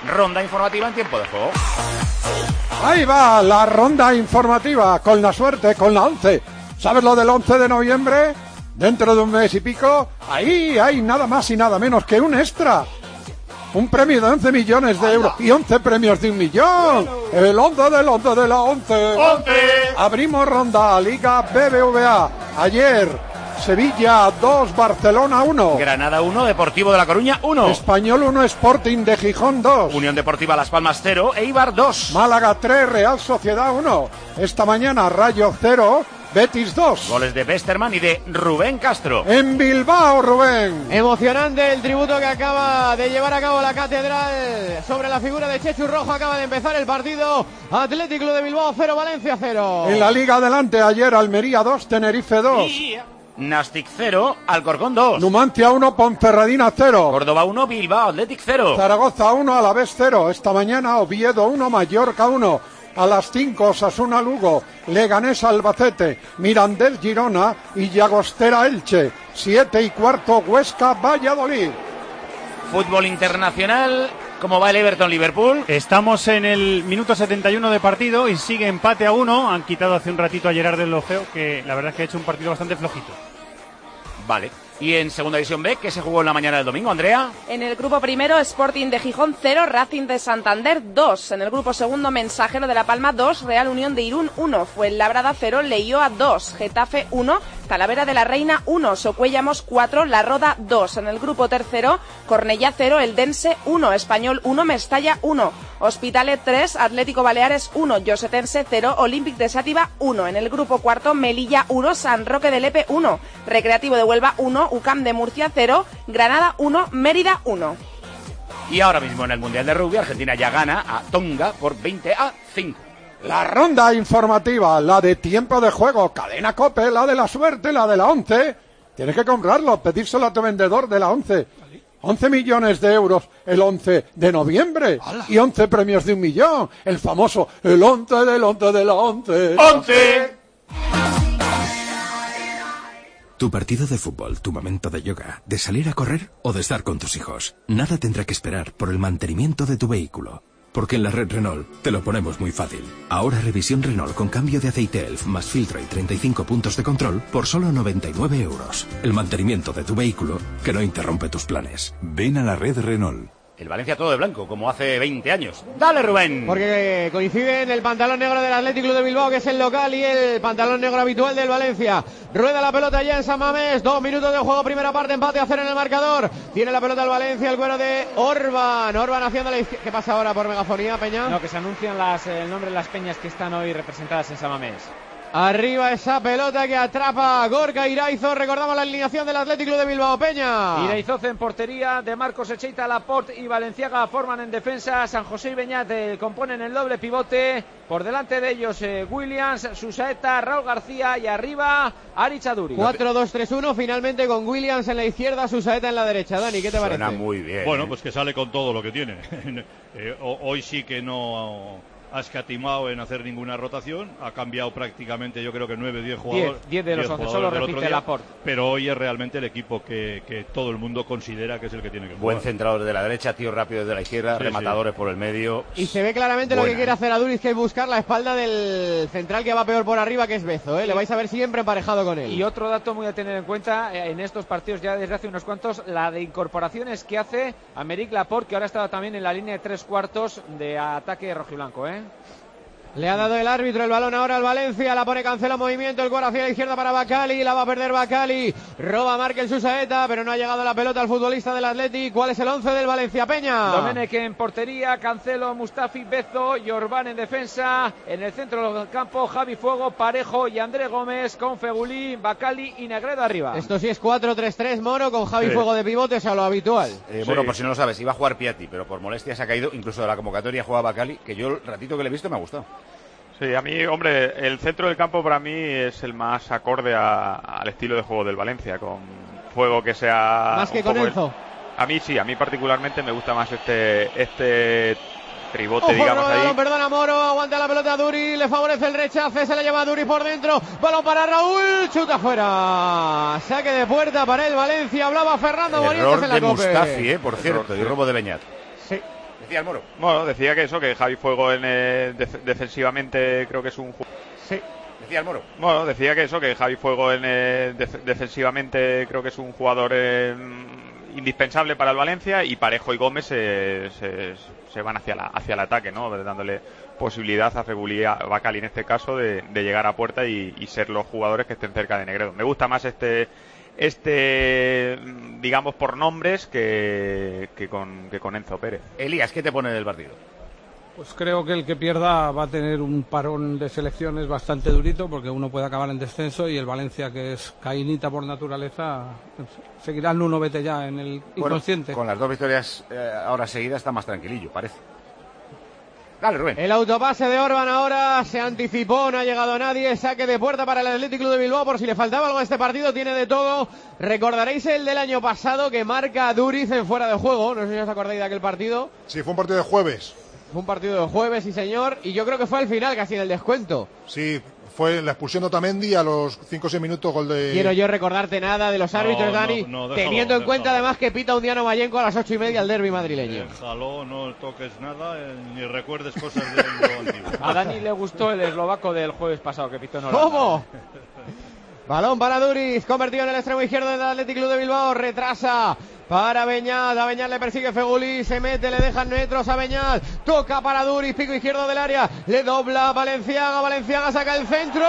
ronda informativa en tiempo de juego. Ahí va la ronda informativa, con la suerte, con la 11. ¿Sabes lo del 11 de noviembre? Dentro de un mes y pico, ahí hay nada más y nada menos que un extra. Un premio de 11 millones de euros y 11 premios de 1 millón. El 11 del 11 de la 11. Abrimos ronda, Liga BBVA. Ayer, Sevilla 2, Barcelona 1. Granada 1, Deportivo de La Coruña 1. Español 1, Sporting de Gijón 2. Unión Deportiva Las Palmas 0, Eibar 2. Málaga 3, Real Sociedad 1. Esta mañana, Rayo 0, Betis 2. Goles de Westerman y de Rubén Castro. En Bilbao, Rubén. Emocionante el tributo que acaba de llevar a cabo la catedral sobre la figura de Chechu Rojo. Acaba de empezar el partido. Atlético de Bilbao 0, Valencia 0. En la Liga adelante, ayer Almería 2, Tenerife 2. Nastic 0, Alcorcón 2. Numancia 1, Ponferradina 0. Córdoba 1, Bilbao Athletic 0. Zaragoza 1, Alavés 0. Esta mañana Oviedo 1, Mallorca 1. A las 5, Osasuna Lugo, Leganés Albacete, Mirandés Girona y Llagostera Elche. 7:15, Huesca Valladolid. Fútbol internacional. ¿Cómo va el Everton-Liverpool? Estamos en el minuto 71 de partido y sigue empate a 1. Han quitado hace un ratito a Gerard del Lofeo, que la verdad es que ha hecho un partido bastante flojito. Vale. Y en Segunda División B, ¿qué se jugó en la mañana del domingo, Andrea? En el grupo primero, Sporting de Gijón 0, Racing de Santander 2. En el grupo segundo, Mensajero de La Palma 2, Real Unión de Irún 1, Fuenlabrada 0, Leioa 2, Getafe 1, Talavera de la Reina 1, Socuellamos 4, La Roda 2. En el grupo tercero, Cornellá 0, Eldense 1, Español 1, Mestalla 1, Hospitalet 3, Atlético Baleares 1, Llosetense 0, Olímpic de Xàtiva 1. En el grupo cuarto, Melilla 1, San Roque de Lepe 1, Recreativo de Huelva 1, UCAM de Murcia 0, Granada 1, Mérida 1. Y ahora mismo en el Mundial de Rugby, Argentina ya gana a Tonga por 20-5. La ronda informativa, la de tiempo de juego, Cadena COPE, la de la suerte, la de la 11. Tienes que comprarlo, pedírselo a tu vendedor de la 11. 11 millones de euros el 11 de noviembre. ¡Hala! Y 11 premios de 1 millón. El famoso, el 11 del 11 de la 11. ¡11! Tu partido de fútbol, tu momento de yoga, de salir a correr o de estar con tus hijos. Nada tendrá que esperar por el mantenimiento de tu vehículo. Porque en la red Renault te lo ponemos muy fácil. Ahora revisión Renault con cambio de aceite ELF más filtro y 35 puntos de control por solo 99 euros. El mantenimiento de tu vehículo que no interrumpe tus planes. Ven a la red Renault. El Valencia todo de blanco, como hace 20 años. ¡Dale, Rubén! Porque coinciden el pantalón negro del Atlético de Bilbao, que es el local, y el pantalón negro habitual del Valencia. Rueda la pelota ya en San Mamés. 2 minutos de juego, primera parte, empate a 0 en el marcador. Tiene la pelota el Valencia, el cuero de Orban. Orban haciendo la izquierda. ¿Qué pasa ahora por megafonía, Peña? No, que se anuncian el nombre de las peñas que están hoy representadas en San Mamés. Arriba esa pelota que atrapa Gorka Iraizoz. Recordamos la alineación del Atlético de Bilbao, Peña. Iraizoz en portería, de Marcos Echeita, Laporte y Valenciaga forman en defensa. San José y Beñat componen el doble pivote. Por delante de ellos Williams, Susaeta, Raúl García y arriba Aritz Aduri. 4-2-3-1 finalmente con Williams en la izquierda, Susaeta en la derecha. Dani, ¿qué te parece? Suena muy bien. Bueno, pues que sale con todo lo que tiene. Hoy sí que no ha escatimado en hacer ninguna rotación, ha cambiado prácticamente, yo creo que 9-10 jugadores. 10 de los 11, solo repite Laporte. Pero hoy es realmente el equipo que todo el mundo considera que es el que tiene que jugar. Buen centrador de la derecha, tío rápido desde la izquierda, sí, rematadores por el medio. Y se ve claramente lo que quiere hacer Aduriz, que es buscar la espalda del central que va peor por arriba, que es Bezo, ¿eh? Le vais a ver siempre emparejado con él. Y otro dato muy a tener en cuenta en estos partidos ya desde hace unos cuantos, la de incorporaciones que hace Aymeric Laporte, que ahora estaba también en la línea de 3/4 de ataque rojiblanco, ¿eh? Le ha dado el árbitro el balón ahora al Valencia, la pone Cancelo en movimiento, el gol hacia la izquierda para Bacali, la va a perder Bacali, roba Markel Susaeta, pero no ha llegado la pelota al futbolista del Atleti. ¿Cuál es el 11 del Valencia, Peña? Domenech en portería, Cancelo, Mustafi, Bezo y Orbán en defensa, en el centro del campo Javi Fuego, Parejo y André Gómez con Fegulí, Bacali y Negredo arriba. Esto sí es 4-3-3, Moro, con Javi Fuego de pivote, o sea, lo habitual. Bueno, por si no lo sabes, iba a jugar Piatti, pero por molestia se ha caído, incluso de la convocatoria juega Bacali, que yo el ratito que le he visto me ha gustado. Sí, a mí, hombre, el centro del campo para mí es el más acorde al estilo de juego del Valencia, con Fuego que sea... Más que con Enzo. A mí sí, a mí particularmente me gusta más este tribote, digamos, ahí. Perdona, Moro, aguanta la pelota a Duri, le favorece el rechace, se la lleva a Duri por dentro, balón para Raúl, chuta fuera, saque de puerta para el Valencia. Hablaba Fernando Morientes en la Error de Cope. Mustafi, por cierto, y robo de Beñat. Sí. Decía el Moro. Bueno, decía que Javi Fuego defensivamente creo que es un... Sí. Decía el Moro. Bueno, decía que Javi Fuego defensivamente creo que es un jugador indispensable para el Valencia, y Parejo y Gómez se van hacia el ataque, ¿no? Dándole posibilidad a Fegulí y a Bacali en este caso de llegar a puerta y ser los jugadores que estén cerca de Negredo. Me gusta más digamos por nombres que con Enzo Pérez. Elías, ¿qué te pone del partido? Pues creo que el que pierda va a tener un parón de selecciones bastante durito, porque uno puede acabar en descenso, y el Valencia, que es caínita por naturaleza, seguirá el Nuno Vete ya en el inconsciente. Con las 2 victorias ahora seguidas está más tranquilillo, parece. Dale, Rubén. El autopase de Orban ahora se anticipó, no ha llegado nadie. Saque de puerta para el Athletic Club de Bilbao, por si le faltaba algo a este partido, tiene de todo. Recordaréis el del año pasado que marca Duriz en fuera de juego. No sé si os acordáis de aquel partido. Sí, fue un partido de jueves. Fue un partido de jueves, sí señor, y yo creo que fue al final, casi en el descuento. Sí, fue la expulsión de Otamendi a los 5 o 6 minutos, gol de... Quiero yo recordarte nada de los árbitros, Dani, teniendo en cuenta además que pita un Diano Mayenco a las 8:30 al derbi madrileño. Déjalo, no toques nada, ni recuerdes cosas de lo antiguo. A Dani le gustó el eslovaco del jueves pasado que pitó en Holanda. ¿Cómo? Balón para Duriz, convertido en el extremo izquierdo del Athletic Club de Bilbao, retrasa para Beñat, a Beñat le persigue Fegulí, se mete, le dejan metros a Beñat, toca para Duriz, pico izquierdo del área, le dobla Valenciaga saca el centro,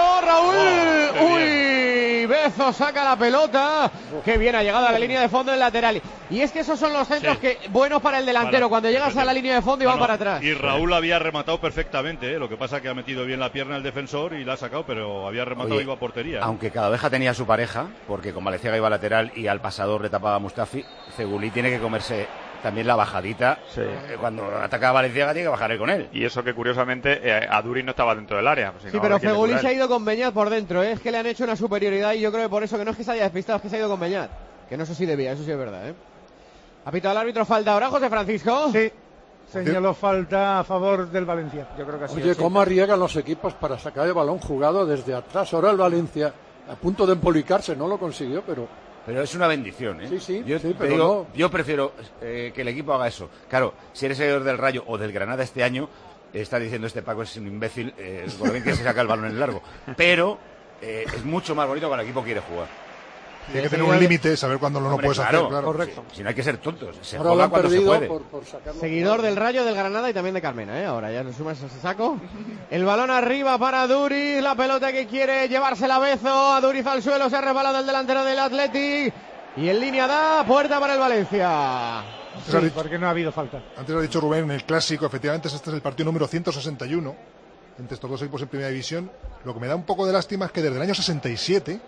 Raúl, uy, Bezo saca la pelota, qué bien ha llegado a la línea de fondo del lateral, y es que esos son los centros buenos para el delantero, cuando llegas a la línea de fondo y van para atrás. Y Raúl había rematado perfectamente, lo que pasa que ha metido bien la pierna el defensor y la ha sacado, pero había rematado y iba a portería. Aunque cada oveja tenía su pareja, porque con Valenciaga iba lateral y al pasador le tapaba a Mustafi, Fegulí tiene que comerse también la bajadita. Sí. Cuando ataca a Valenciaga tiene que bajar él con él. Y eso que curiosamente a Duriz no estaba dentro del área. Pues, sí, pero Fegulí se ha ido con Beñat por dentro, es que le han hecho una superioridad, y yo creo que por eso, que no es que se haya despistado, es que se ha ido con Beñat, que no sé si debía, eso sí es verdad. Ha pitado el árbitro falta ahora, José Francisco. Sí, señaló falta a favor del Valencia. Yo creo que así. Oye, cómo arriesgan los equipos para sacar el balón jugado desde atrás. Ahora el Valencia, a punto de empolicarse, no lo consiguió, pero es una bendición, ¿eh? Sí, pero yo prefiero que el equipo haga eso. Claro, si eres seguidor del Rayo o del Granada este año, está diciendo este Paco es un imbécil, por bien que se saca el balón en el largo. Pero es mucho más bonito cuando el equipo quiere jugar. Tiene que tener un límite, saber cuándo no puedes hacer, claro. Correcto. Si no hay que ser tontos, se ahora juega cuando se puede. Por Seguidor del Rayo, del Granada y también de Carmena, ahora ya nos sumas ese saco. El balón arriba para Duriz, la pelota que quiere llevársela Bezo, a Duriz al suelo, se ha resbalado el delantero del Athletic, y en línea da puerta para el Valencia. Sí, porque no ha habido falta. Antes lo ha dicho Rubén, en el clásico, efectivamente este es el partido número 161 entre estos dos equipos en primera división. Lo que me da un poco de lástima es que desde el año 67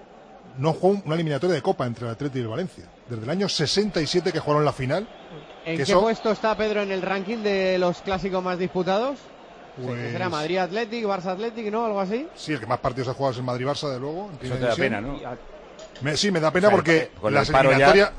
no jugó una eliminatoria de Copa entre el Athletic y el Valencia. Desde el año 67 que jugaron la final. ¿En qué puesto está Pedro en el ranking de los clásicos más disputados? Pues... ¿Será Madrid Athletic, Barça Athletic, no? ¿Algo así? Sí, el que más partidos ha jugado es el Madrid-Barça, de luego. Eso te da pena, ¿no? Sí, me da pena porque las eliminatorias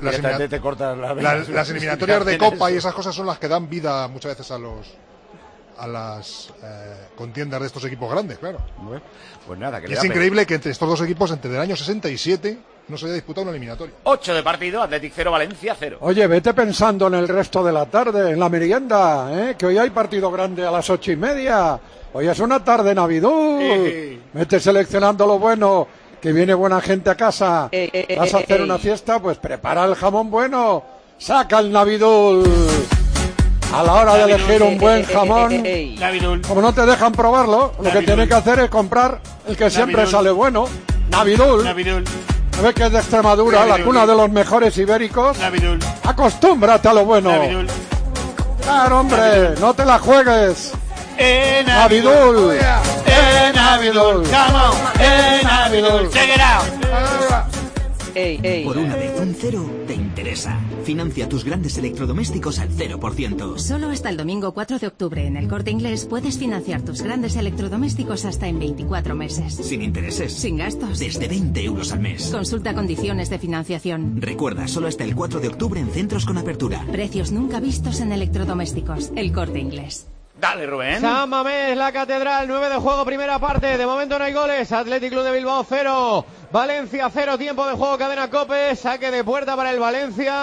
de Copa y esas cosas son las que dan vida muchas veces a las contiendas de estos equipos grandes, claro. Bueno, pues nada, que es increíble que entre estos dos equipos, entre el año 67, no se haya disputado una eliminatoria. 8 de partido, Athletic 0, Valencia 0. Oye, vete pensando en el resto de la tarde, en la merienda, que hoy hay partido grande a las 8:30. Hoy es una tarde navidú. Vete seleccionando lo bueno, que viene buena gente a casa. Vas a hacer una fiesta, pues prepara el jamón bueno. Saca el navidul. A la hora de elegir un buen jamón, como no te dejan probarlo, lo que tienes que hacer es comprar el que siempre sale bueno. Navidul. ¿Ves que es de Extremadura, la cuna de los mejores ibéricos? Acostúmbrate a lo bueno. Claro, hombre, no te la juegues. Navidul. Navidul. Come on. Navidul. Check it out. Por una vez un cero te interesa. Financia tus grandes electrodomésticos al 0%. Solo hasta el domingo 4 de octubre en El Corte Inglés puedes financiar tus grandes electrodomésticos hasta en 24 meses. Sin intereses. Sin gastos. Desde 20 euros al mes. Consulta condiciones de financiación. Recuerda, solo hasta el 4 de octubre en centros con apertura. Precios nunca vistos en electrodomésticos. El Corte Inglés. Dale, Rubén. San Mamés, la Catedral, 9 de juego, primera parte. De momento no hay goles. Athletic Club de Bilbao 0. Valencia 0, tiempo de juego, cadena COPE. Saque de puerta para el Valencia.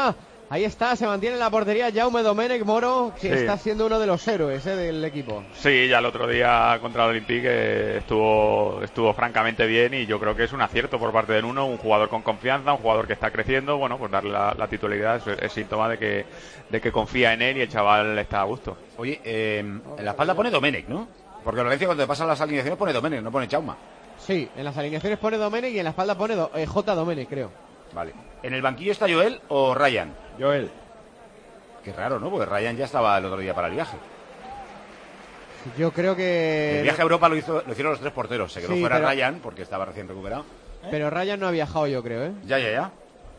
Ahí está, se mantiene en la portería Jaume Domènech Moro, que Sí. está siendo uno de los héroes del equipo. Sí, ya el otro día contra el Olympique estuvo francamente bien y yo creo que es un acierto por parte de Nuno, un jugador con confianza, un jugador que está creciendo. Bueno, pues darle la titularidad es síntoma de que confía en él y el chaval está a gusto. Oye, en la espalda pone Domènech, ¿no? Porque en Valencia cuando te pasan las alineaciones pone Domènech, no pone Chauma. Sí, en las alineaciones pone Domènech y en la espalda pone J. Domènech, creo. Vale. ¿En el banquillo está Joel o Ryan? Joel. Qué raro, ¿no? Porque Ryan ya estaba el otro día para el viaje. Yo creo que... El viaje a Europa lo hicieron los tres porteros. Se quedó Sí, fuera pero- Ryan porque estaba recién recuperado. Pero Ryan no ha viajado, yo creo, ¿eh? Ya.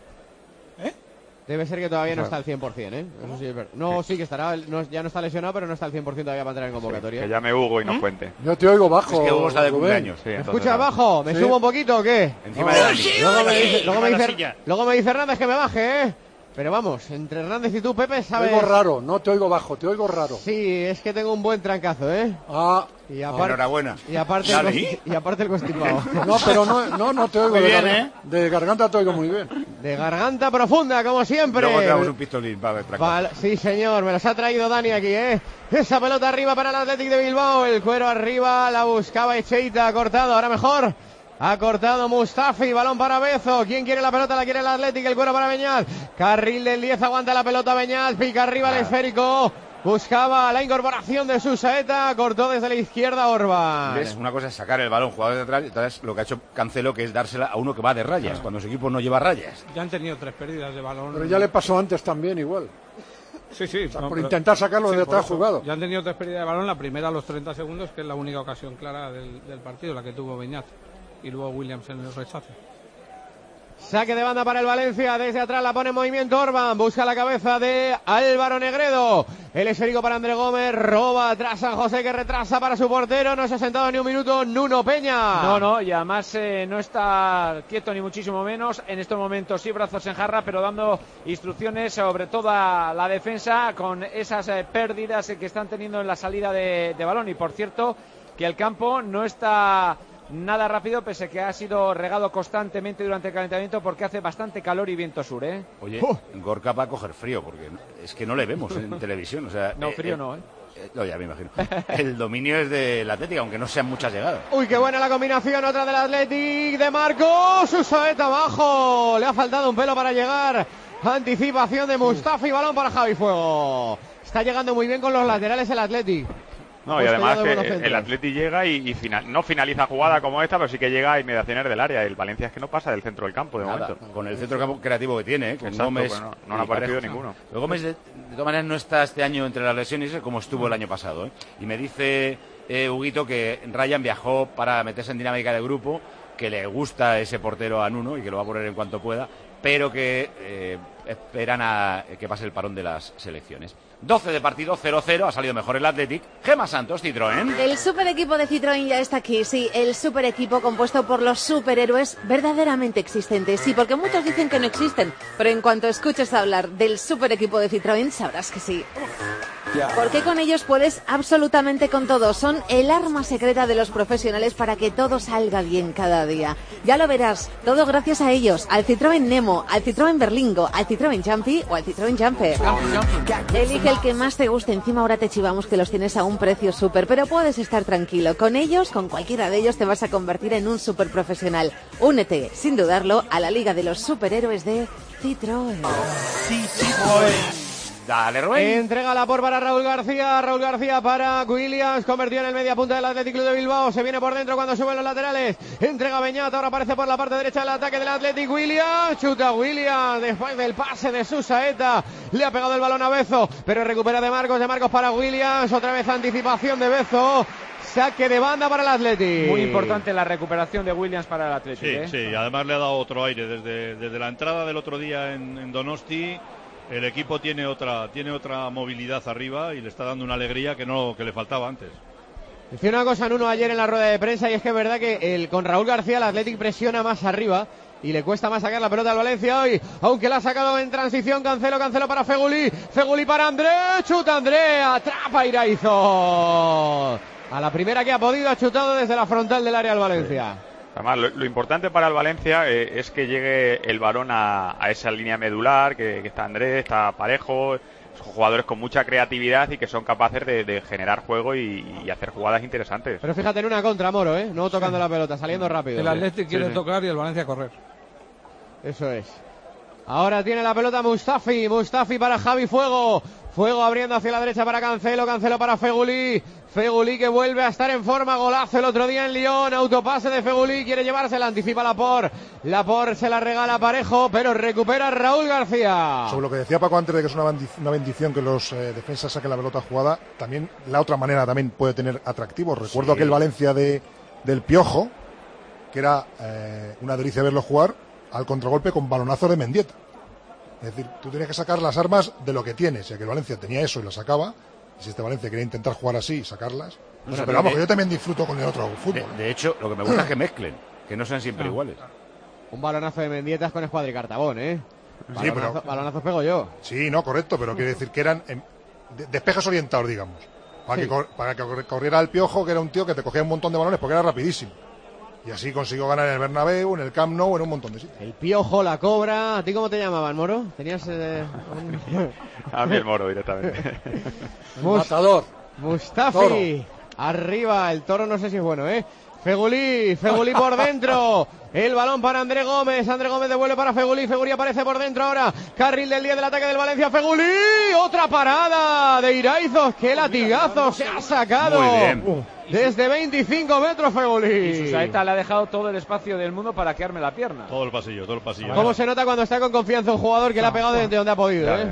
Debe ser que todavía no está al 100%, ¿eh? Eso sí es verdad. No, sí que estará, ya no está lesionado, pero no está al 100% todavía para entrar en convocatoria. Que llame Hugo y nos cuente. Yo te oigo bajo. Es que Hugo está de Rubén. cumpleaños. Sí, ¿Me entonces escuchas no. abajo? ¿Me Sí. subo un poquito o qué? Encima de Dani. Luego me dice Hernández que me baje, ¿eh? Pero vamos, entre Hernández y tú, Pepe, Te sabes... oigo raro, no te oigo bajo, te oigo raro. Sí, es que tengo un buen trancazo, ¿eh? Ah, Y aparte, Enhorabuena. y aparte, Dale. y aparte el constipado. no, pero no te oigo. Muy de bien, garganta, de garganta te oigo muy bien. De garganta profunda, como siempre. Luego te damos un pistolín para ver. Sí, señor, me los ha traído Dani aquí, ¿eh? Esa pelota arriba para el Athletic de Bilbao, el cuero arriba, la buscaba Echeita, ha cortado, ahora mejor. Ha cortado Mustafi, balón para Bezo. ¿Quién quiere la pelota? La quiere el Athletic, el cuero para Beñat. Carril del 10, aguanta la pelota Beñat, pica arriba el esférico. Buscaba la incorporación de Susaeta, cortó desde la izquierda Orban. ¿Ves? Una cosa es sacar el balón, jugador de atrás, y otra es lo que ha hecho Cancelo, que es dársela a uno que va de rayas, cuando su equipo no lleva rayas. Ya han tenido 3 pérdidas de balón. Pero ya le pasó antes también igual. Sí, sí. Por intentar sacarlo de atrás por eso. jugado. Ya han tenido 3 pérdidas de balón, la primera a los 30 segundos, que es la única ocasión clara del partido, la que tuvo Beñat. Y luego Williams en el rechace. Saque de banda para el Valencia, desde atrás la pone en movimiento Orban, busca la cabeza de Álvaro Negredo, el esférico para André Gómez, roba atrás San José que retrasa para su portero, no se ha sentado ni un minuto Nuno Peña. No, y además no está quieto ni muchísimo menos, en estos momentos sí brazos en jarra, pero dando instrucciones sobre toda la defensa con esas pérdidas que están teniendo en la salida de balón, y por cierto que el campo no está nada rápido, pese que ha sido regado constantemente durante el calentamiento, porque hace bastante calor y viento sur, ¿eh? Oye, Gorka va a coger frío, porque es que no le vemos en televisión. O sea, No, frío no, ¿eh? No, ya me imagino. El dominio es del Atlético, aunque no sean muchas llegadas. Uy, qué buena la combinación, otra del Athletic de Marcos, Susaeta abajo, le ha faltado un pelo para llegar, anticipación de Mustafi, balón para Javi Fuego. Está llegando muy bien con los laterales el Athletic. No, y además que el Atleti llega y no finaliza jugada como esta, pero sí que llega a inmediaciones del área. El Valencia es que no pasa del centro del campo de Nada, momento. con el centro campo creativo que tiene, con Exacto, Gómez. pues no ha aparecido ninguno. Pero Gómez, de todas maneras, no está este año entre las lesiones como estuvo el año pasado, ¿eh? Y me dice Huguito que Ryan viajó para meterse en dinámica de grupo, que le gusta ese portero a Nuno y que lo va a poner en cuanto pueda, pero que esperan a que pase el parón de las selecciones. 12 de partido, 0-0, ha salido mejor el Athletic. Gema Santos, Citroën. El super equipo de Citroën ya está aquí, sí, el super equipo compuesto por los superhéroes verdaderamente existentes. Sí, porque muchos dicen que no existen, pero en cuanto escuches hablar del super equipo de Citroën sabrás que sí. Porque con ellos puedes absolutamente con todo. Son el arma secreta de los profesionales para que todo salga bien cada día. Ya lo verás, todo gracias a ellos. Al Citroën Nemo, al Citroën Berlingo, al Citroën Jumpy o al Citroën Jumper. Elige el que más te guste. Encima ahora te chivamos que los tienes a un precio súper, pero puedes estar tranquilo. Con ellos, con cualquiera de ellos, te vas a convertir en un súper profesional. Únete, sin dudarlo, a la Liga de los Superhéroes de Citroën. Dale, Rubén. Entrega la por para Raúl García para Williams, convertido en el media punta del Athletic Club de Bilbao, se viene por dentro cuando suben los laterales, entrega Beñat, ahora aparece por la parte derecha del ataque del Athletic Williams, chuta Williams, después del pase de Susaeta, le ha pegado el balón a Bezo, pero recupera de Marcos para Williams, otra vez anticipación de Bezo, saque de banda para el Athletic. Muy importante la recuperación de Williams para el Athletic. Sí, ¿eh? sí, además le ha dado otro aire desde la entrada del otro día en Donosti. El equipo tiene otra movilidad arriba y le está dando una alegría que le faltaba antes. Decía una cosa Nuno ayer en la rueda de prensa, y es que es verdad que con Raúl García el Athletic presiona más arriba y le cuesta más sacar la pelota al Valencia hoy, aunque la ha sacado en transición. Cancelo para Feguli para André, chuta André, atrapa Iraizo. A la primera que ha podido, ha chutado desde la frontal del área al Valencia. Sí. Además, lo importante para el Valencia es que llegue el balón a esa línea medular, que está Andrés, está Parejo, son jugadores con mucha creatividad y que son capaces de generar juego y hacer jugadas interesantes. Pero fíjate en una contra, Moro, no tocando la pelota, saliendo rápido. El Atlético quiere tocar y el Valencia correr. Eso es. Ahora tiene la pelota Mustafi para Javi Fuego. Fuego abriendo hacia la derecha para Cancelo para Fegulí. Fegulí que vuelve a estar en forma, golazo el otro día en Lyon, autopase de Fegulí, quiere llevársela, anticipa Laporte se la regala a Parejo, pero recupera Raúl García. Sobre lo que decía Paco antes de que es una bendición que los defensas saquen la pelota jugada, también la otra manera también puede tener atractivos. Recuerdo aquel Valencia del Piojo, que era una delicia verlo jugar al contragolpe con balonazo de Mendieta. Es decir, tú tienes que sacar las armas de lo que tienes, ya que el Valencia tenía eso y lo sacaba. Y si este Valencia quería intentar jugar así y sacarlas, pero vamos, que yo también disfruto con el otro fútbol. De hecho, lo que me gusta es que mezclen, que no sean siempre iguales. Un balonazo de Mendietas con Escuadra y Cartabón, balonazos pego yo. Sí, no, correcto, pero quiere decir que eran despejes orientados, digamos. Para que corriera el Piojo, que era un tío que te cogía un montón de balones porque era rapidísimo. Y así consiguió ganar en el Bernabéu, en el Camp Nou, en un montón de sitios. El Piojo, la Cobra. ¿A ti cómo te llamaban, Moro? ¿Tenías A mí el Moro directamente. Matador. Mustafi. Toro. Arriba, el Toro no sé si es bueno, Fegulí por dentro. El balón para André Gómez devuelve para Fegulí aparece por dentro ahora. Carril del 10 del ataque del Valencia. Fegulí, otra parada de Iraizos. Qué latigazo se ha sacado. Muy bien. Desde 25 metros Fegulí. Y Susaeta le ha dejado todo el espacio del mundo para que arme la pierna. Todo el pasillo. ¿Cómo se nota cuando está con confianza un jugador que le ha pegado desde donde ha podido? Claro.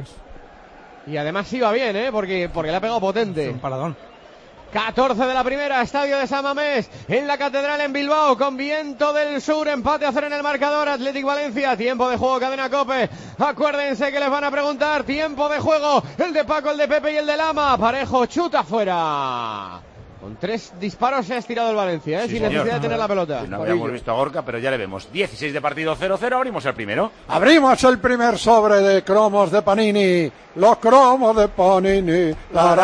Y además iba bien, porque le ha pegado potente. Un paradón. 14 de la primera, estadio de San Mamés, en la Catedral en Bilbao, con viento del sur, empate a 0 en el marcador, Athletic Valencia, tiempo de juego, Cadena COPE, acuérdense que les van a preguntar, tiempo de juego, el de Paco, el de Pepe y el de Lama, Parejo chuta fuera. Con 3 disparos se ha estirado el Valencia, sin necesidad de tener la pelota. No habíamos visto a Gorka, pero ya le vemos. 16 de partido, 0-0, abrimos el primero. Abrimos el primer sobre de cromos de Panini. Los cromos de Panini.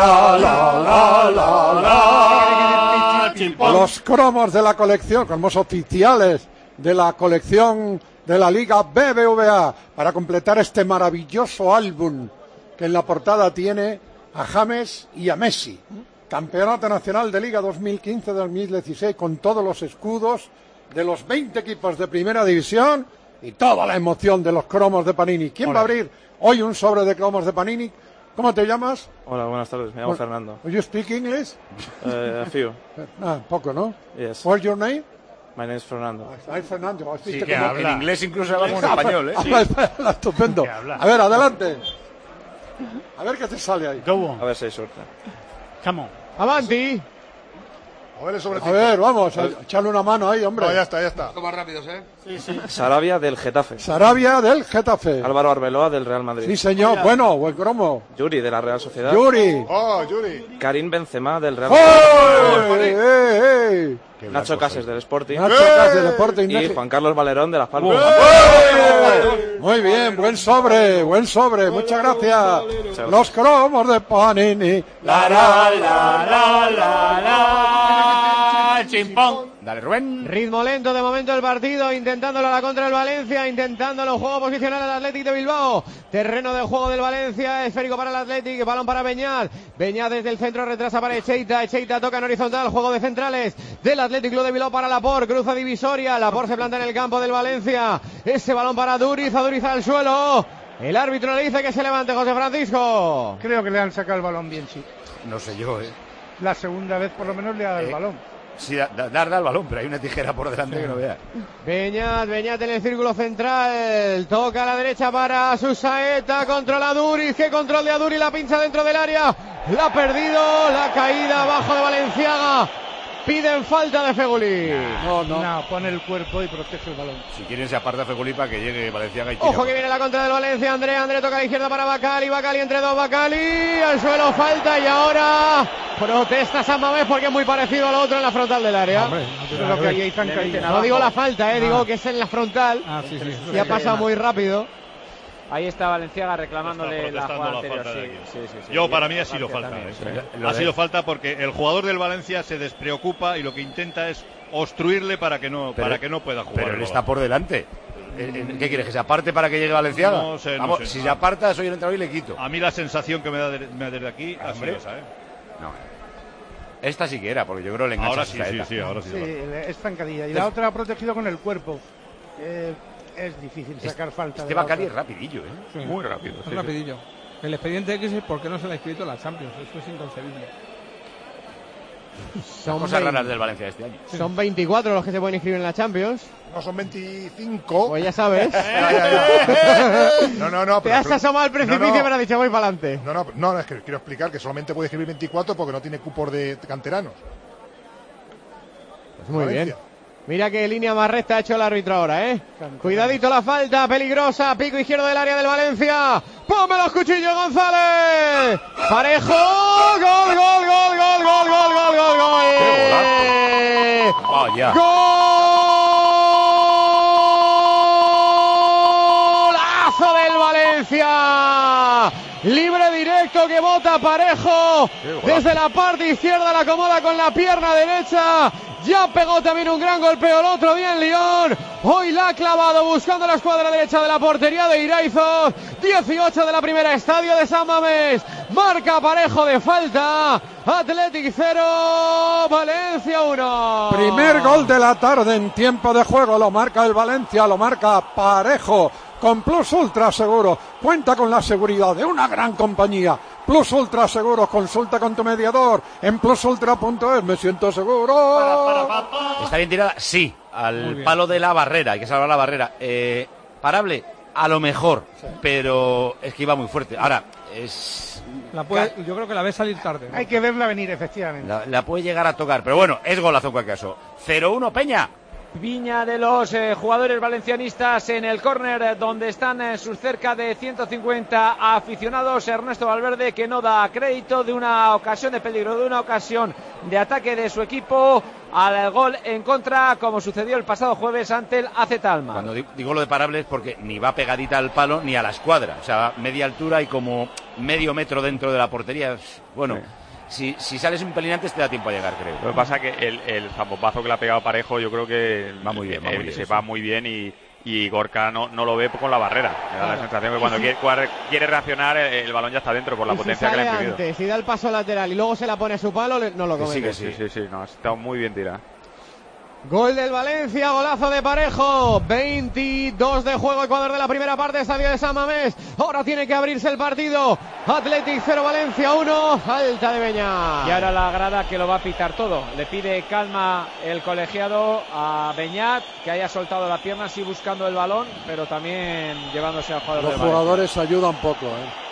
Los cromos de la colección, cromos oficiales de la colección de la Liga BBVA. Para completar este maravilloso álbum que en la portada tiene a James y a Messi. Campeonato Nacional de Liga 2015-2016 con todos los escudos de los 20 equipos de Primera División y toda la emoción de los cromos de Panini. ¿Quién va a abrir hoy un sobre de cromos de Panini? ¿Cómo te llamas? Hola, buenas tardes. Me llamo Fernando. Do you speak English? A few. Poco, ¿no? Yes. What's your name? My name is Fernando. Fernando. Sí, que habla. En inglés incluso habla como en español, Habla estupendo. A ver, adelante. A ver qué te sale ahí. Go on. A ver si hay suerte. Come on. Avanti. A ver, vamos, echarle una mano ahí, hombre. No, ya está. Un poco más rápidos, Sí. Sarabia del Getafe. Arbeloa del Real Madrid. Sí, señor. Hola. Bueno, buen cromo. Yuri de la Real Sociedad. Yuri. Karim Benzema del Real Madrid. Nacho Cases del Sporting. Y Juan Carlos Valerón de Las Palmas. Muy bien, buen sobre. Muchas gracias. Los cromos de Panini. Chimpón. Dale, Rubén. Ritmo lento de momento el partido, intentándolo a la contra del Valencia, intentándolo juego posicional al Athletic de Bilbao. Terreno de juego del Valencia, esférico para el Athletic, balón para Beñat. Beñat desde el centro retrasa para Echeita. Echeita toca en horizontal, juego de centrales del Athletic Club de Bilbao para Laporte, cruza divisoria. Laporte se planta en el campo del Valencia. Ese balón para Duriz, Duriz al suelo. El árbitro le dice que se levante, José Francisco. Creo que le han sacado el balón bien, sí. No sé yo, La segunda vez por lo menos le ha dado el balón. Sí, da el balón, pero hay una tijera por delante que no veas. Beñat en el círculo central, toca a la derecha para Susaeta, controla Duriz, qué control de Aduri, la pincha dentro del área, la ha perdido, la caída abajo de Valenciaga, piden falta de Fegulí. No, pone el cuerpo y protege el balón. Si quieren se aparta Fegulí para que llegue Valenciaga y tira. Ojo que viene la contra del Valencia, André toca a la izquierda para Bacali entre dos, Bacali, al suelo falta y ahora protesta San Mamés porque es muy parecido al otro en la frontal del área. No digo la falta, digo que es en la frontal y ha pasado muy rápido. Ahí está Valenciaga reclamándole la jugada anterior. Yo, para mí, ha sido falta. Ha sido falta porque el jugador del Valencia se despreocupa y lo que intenta es obstruirle para que no pueda jugar. Pero él está por delante. ¿Qué quieres? ¿Que se aparte para que llegue Valenciaga? No sé, Vamos, no sé. si se aparta, soy el entrenador y le quito. A mí la sensación que me da desde aquí ha sido esa, No. Esta sí que era, porque yo creo que le engancha. Ahora sí, ahora sí. Sí, es zancadilla. Y la otra ha protegido con el cuerpo. Es difícil sacar falta. Este Bacari es rapidillo, Sí. Muy rápido. Es rapidillo. El expediente X es por qué no se le ha inscrito en la Champions. Eso es inconcebible. Son cosas raras del Valencia este año. Son 24 los que se pueden inscribir en la Champions. No, son 25. Pues ya sabes. No. Te has asomado al precipicio y me has dicho voy para adelante. No, es que quiero explicar que solamente puede escribir 24 porque no tiene cupos de canteranos. Pues muy bien. Mira qué línea más recta ha hecho el árbitro ahora, Cuidadito la falta, peligrosa, pico izquierdo del área del Valencia. ¡Ponme los cuchillos, González! ¡Parejo! ¡Gol! Vaya. ¡Golazo del Valencia! Libre directo que bota Parejo. Desde la parte izquierda la acomoda con la pierna derecha. Ya pegó también un gran golpeo el otro día en Lyon. Hoy la ha clavado buscando la escuadra derecha de la portería de Iraizoz. 18 de la primera, Estadio de San Mamés. Marca Parejo de falta. Athletic 0, Valencia 1. Primer gol de la tarde en tiempo de juego. Lo marca el Valencia, lo marca Parejo. Con Plus Ultra Seguro, cuenta con la seguridad de una gran compañía. Plus Ultra Seguro, consulta con tu mediador en plusultra.es. Me siento seguro. ¿Está bien tirada? Sí, al palo de la barrera, hay que salvar la barrera. Parable, a lo mejor, pero es que iba muy fuerte. Ahora, yo creo que la ve salir tarde, ¿no? Hay que verla venir, efectivamente. La puede llegar a tocar, pero bueno, es golazo en cualquier caso. 0-1, Peña. Viña de los jugadores valencianistas en el córner donde están sus cerca de 150 aficionados. Ernesto Valverde, que no da crédito de una ocasión de peligro, de una ocasión de ataque de su equipo al gol en contra, como sucedió el pasado jueves ante el AZ Alkmaar. Cuando digo lo de parable es porque ni va pegadita al palo ni a la escuadra, o sea, media altura y como medio metro dentro de la portería. Bueno, si sales un pelín antes te da tiempo a llegar, creo. Lo que pasa es que el zambombazo que le ha pegado Parejo, yo creo que va muy bien, va muy bien y Gorka no lo ve con la barrera. Me da la sensación que cuando quiere reaccionar el balón ya está dentro por la potencia que le ha imprimido. Antes, si da el paso lateral y luego se la pone a su palo, no lo comete. Sí, no, ha estado muy bien tirada. Gol del Valencia, golazo de Parejo. 22 de juego, Ecuador de la primera parte, Estadio de San Mamés. Ahora tiene que abrirse el partido. Athletic 0, Valencia 1, Alta de Beñat. Y ahora la grada que lo va a pitar todo. Le pide calma el colegiado a Beñat, que haya soltado la pierna, sí buscando el balón, pero también llevándose al jugador. Los jugadores ayudan poco,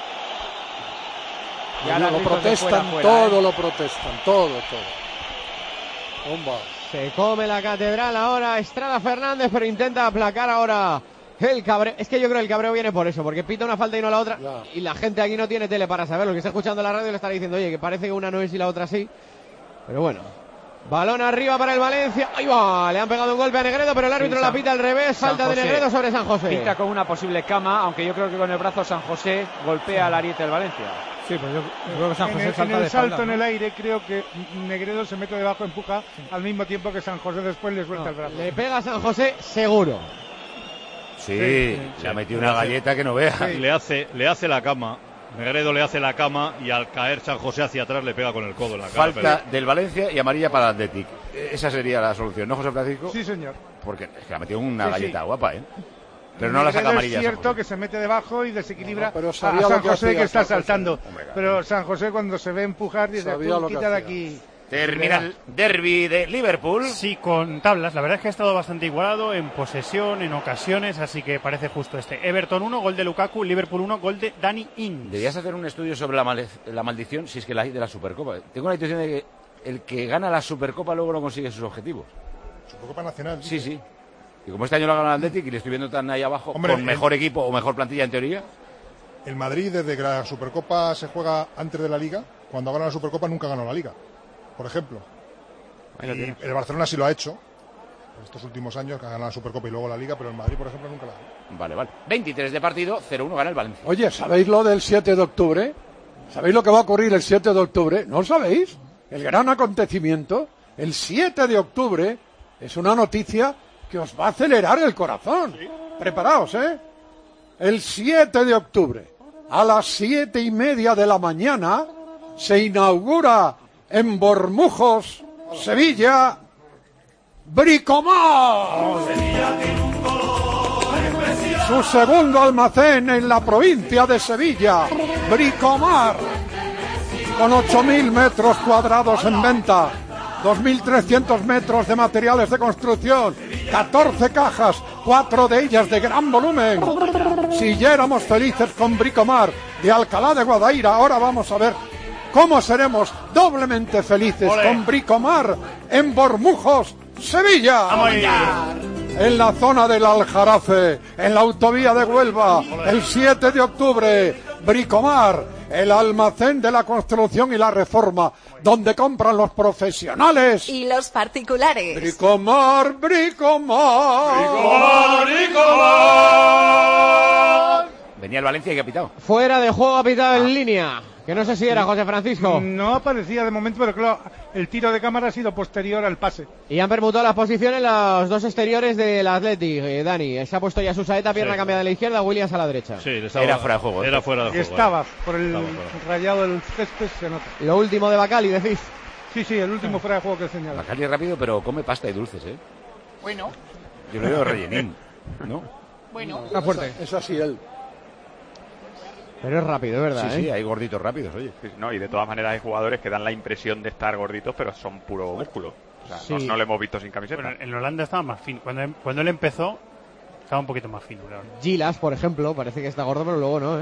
Y ahora lo protestan, lo protestan, todo. Bomba. Se come la catedral ahora Estrada Fernández, pero intenta aplacar ahora el cabreo. Es que yo creo que el cabreo viene por eso, porque pita una falta y no la otra. Y la gente aquí no tiene tele para saberlo. El que está escuchando la radio le estará diciendo, oye, que parece que una no es y la otra sí. Pero bueno. Balón arriba para el Valencia. Ahí va, le han pegado un golpe a Negredo, pero el árbitro la pita al revés. Falta de Negredo sobre San José. Pita con una posible cama, aunque yo creo que con el brazo San José golpea al ariete del Valencia. Sí, pues yo creo que San José salta en el de salto espalda, en el aire, creo que Negredo se mete debajo, empuja al mismo tiempo que San José después le suelta el brazo. Le pega a San José seguro. Sí, le ha metido una galleta que no vea. Le hace la cama. Negredo le hace la cama y al caer San José hacia atrás le pega con el codo en la cara. Falta del Valencia y amarilla para el Athletic. Esa sería la solución, ¿no, José Francisco? Sí, señor. Porque es que le ha metido una galleta guapa, Pero no la saca amarilla. Es cierto que se mete debajo y desequilibra pero a San José que está saltando. Pero San José cuando se ve empujar dice, quita de aquí. Termina el derbi de Liverpool. Sí, con tablas. La verdad es que ha estado bastante igualado en posesión, en ocasiones, así que parece justo este. Everton 1, gol de Lukaku, Liverpool 1, gol de Danny Ings. Deberías hacer un estudio sobre la maldición, si es que la hay, de la Supercopa. Tengo la intuición de que el que gana la Supercopa luego no consigue sus objetivos. Supercopa Nacional. Sí. Y como este año lo ha ganado el Athletic y le estoy viendo tan ahí abajo, hombre, con mejor equipo o mejor plantilla en teoría. El Madrid, desde que la Supercopa se juega antes de la Liga, cuando gana la Supercopa nunca ganó la Liga, por ejemplo. Y el Barcelona sí lo ha hecho en estos últimos años, que ha ganado la Supercopa y luego la Liga, pero el Madrid, por ejemplo, nunca la ha ganado. Vale. 23 de partido, 0-1 gana el Valencia. Oye, ¿sabéis lo del 7 de octubre? ¿Sabéis lo que va a ocurrir el 7 de octubre? ¿No lo sabéis? El gran acontecimiento, el 7 de octubre, Es una noticia que os va a acelerar el corazón. ¿Sí? Preparaos, El 7 de octubre, a las 7:30 de la mañana, se inaugura en Bormujos, Sevilla, Bricomar. Su segundo almacén en la provincia de Sevilla, Bricomar, con 8.000 metros cuadrados en venta, 2.300 metros de materiales de construcción, 14 cajas, 4 de ellas de gran volumen. Si ya éramos felices con Bricomar de Alcalá de Guadaira, ahora vamos a ver cómo seremos doblemente felices con Bricomar en Bormujos, Sevilla. ¡Vamos allá! En la zona del Aljarafe, en la autovía de Huelva, el 7 de octubre, Bricomar, el almacén de la construcción y la reforma, donde compran los profesionales y los particulares. Bricomar, Bricomar. Bricomar, Bricomar. Venía el Valencia y que ha pitado. Fuera de juego ha pitado en línea. Que no sé si era José Francisco. No aparecía de momento, pero claro, el tiro de cámara ha sido posterior al pase. Y han permutado las posiciones los dos exteriores del Athletic, Dani. Se ha puesto ya su saeta, pierna cambiada a la izquierda, Williams a la derecha. Sí, era fuera de juego. Era fuera de juego. Estaba, por el rayado del césped se nota. Lo último de Bacali, decís. Sí, el último fuera de juego que señala. Bacali es rápido, pero come pasta y dulces, Bueno. Yo le veo rellenín, ¿no? Bueno. Está fuerte. Es así él. Pero es rápido, es verdad. Sí, hay gorditos rápidos, oye. No, y de todas maneras hay jugadores que dan la impresión de estar gorditos, pero son puro músculo. O sea, no lo hemos visto sin camiseta. Bueno, en Holanda estaba más fino. Cuando él empezó, estaba un poquito más fino, claro. Gilas, por ejemplo, parece que está gordo, pero luego no, No,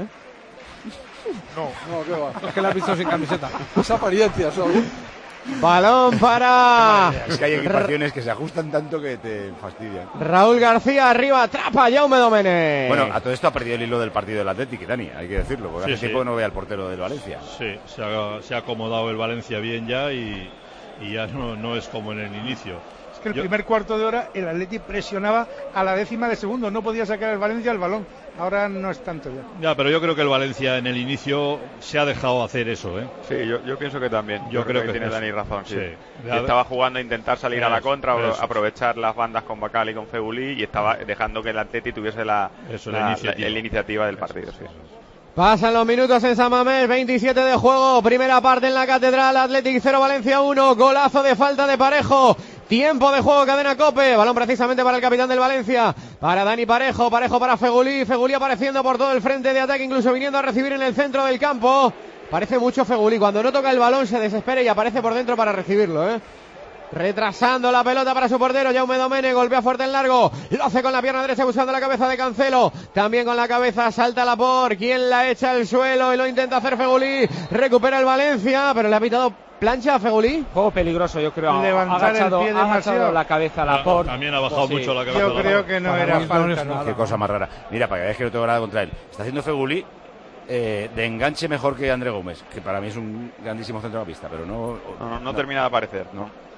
qué va. Es que lo has visto sin camiseta. Es apariencia solo. Balón para... Es que hay equipaciones que se ajustan tanto que te fastidian. Raúl García arriba, atrapa Jaume Domenech. Bueno, a todo esto ha perdido el hilo del partido del Atlético, Dani, hay que decirlo, porque hace tiempo no ve al portero del Valencia. Sí, se ha acomodado el Valencia bien ya y ya no es como en el inicio. Es que el primer cuarto de hora el Atleti presionaba a la décima de segundo, no podía sacar el Valencia el balón. Ahora no es tanto ya. Ya, pero yo creo que el Valencia en el inicio se ha dejado hacer eso, Sí, yo pienso que también. Yo creo que tiene es. Dani razón, sí. Sí. Estaba jugando a intentar salir a la contra, aprovechar las bandas con Bacali y con Febulí y estaba dejando que el Atleti tuviese la iniciativa del partido. Sí. Pasan los minutos en San Mamés, 27 de juego, primera parte en la Catedral, Athletic 0, Valencia 1, golazo de falta de Parejo. Tiempo de juego, cadena COPE, balón precisamente para el capitán del Valencia, para Dani Parejo para Fegulí apareciendo por todo el frente de ataque, incluso viniendo a recibir en el centro del campo. Parece mucho Fegulí, cuando no toca el balón se desespera y aparece por dentro para recibirlo, Retrasando la pelota para su portero, Jaume Domenech, golpea fuerte en largo, lo hace con la pierna derecha buscando la cabeza de Cancelo, también con la cabeza salta Laporte, quien la echa al suelo y lo intenta hacer Fegulí, recupera el Valencia, pero le ha pitado plancha a Fegulí. Juego peligroso, yo creo. Levantar el pie ha agachado la cabeza a Laporte. También ha bajado mucho la cabeza. Yo creo que no era falta. No. Qué cosa más rara. Mira, para que veáis que no tengo nada contra él. Está haciendo Fegulí de enganche mejor que André Gómez, que para mí es un grandísimo centrocampista, pero no termina de aparecer, ¿no?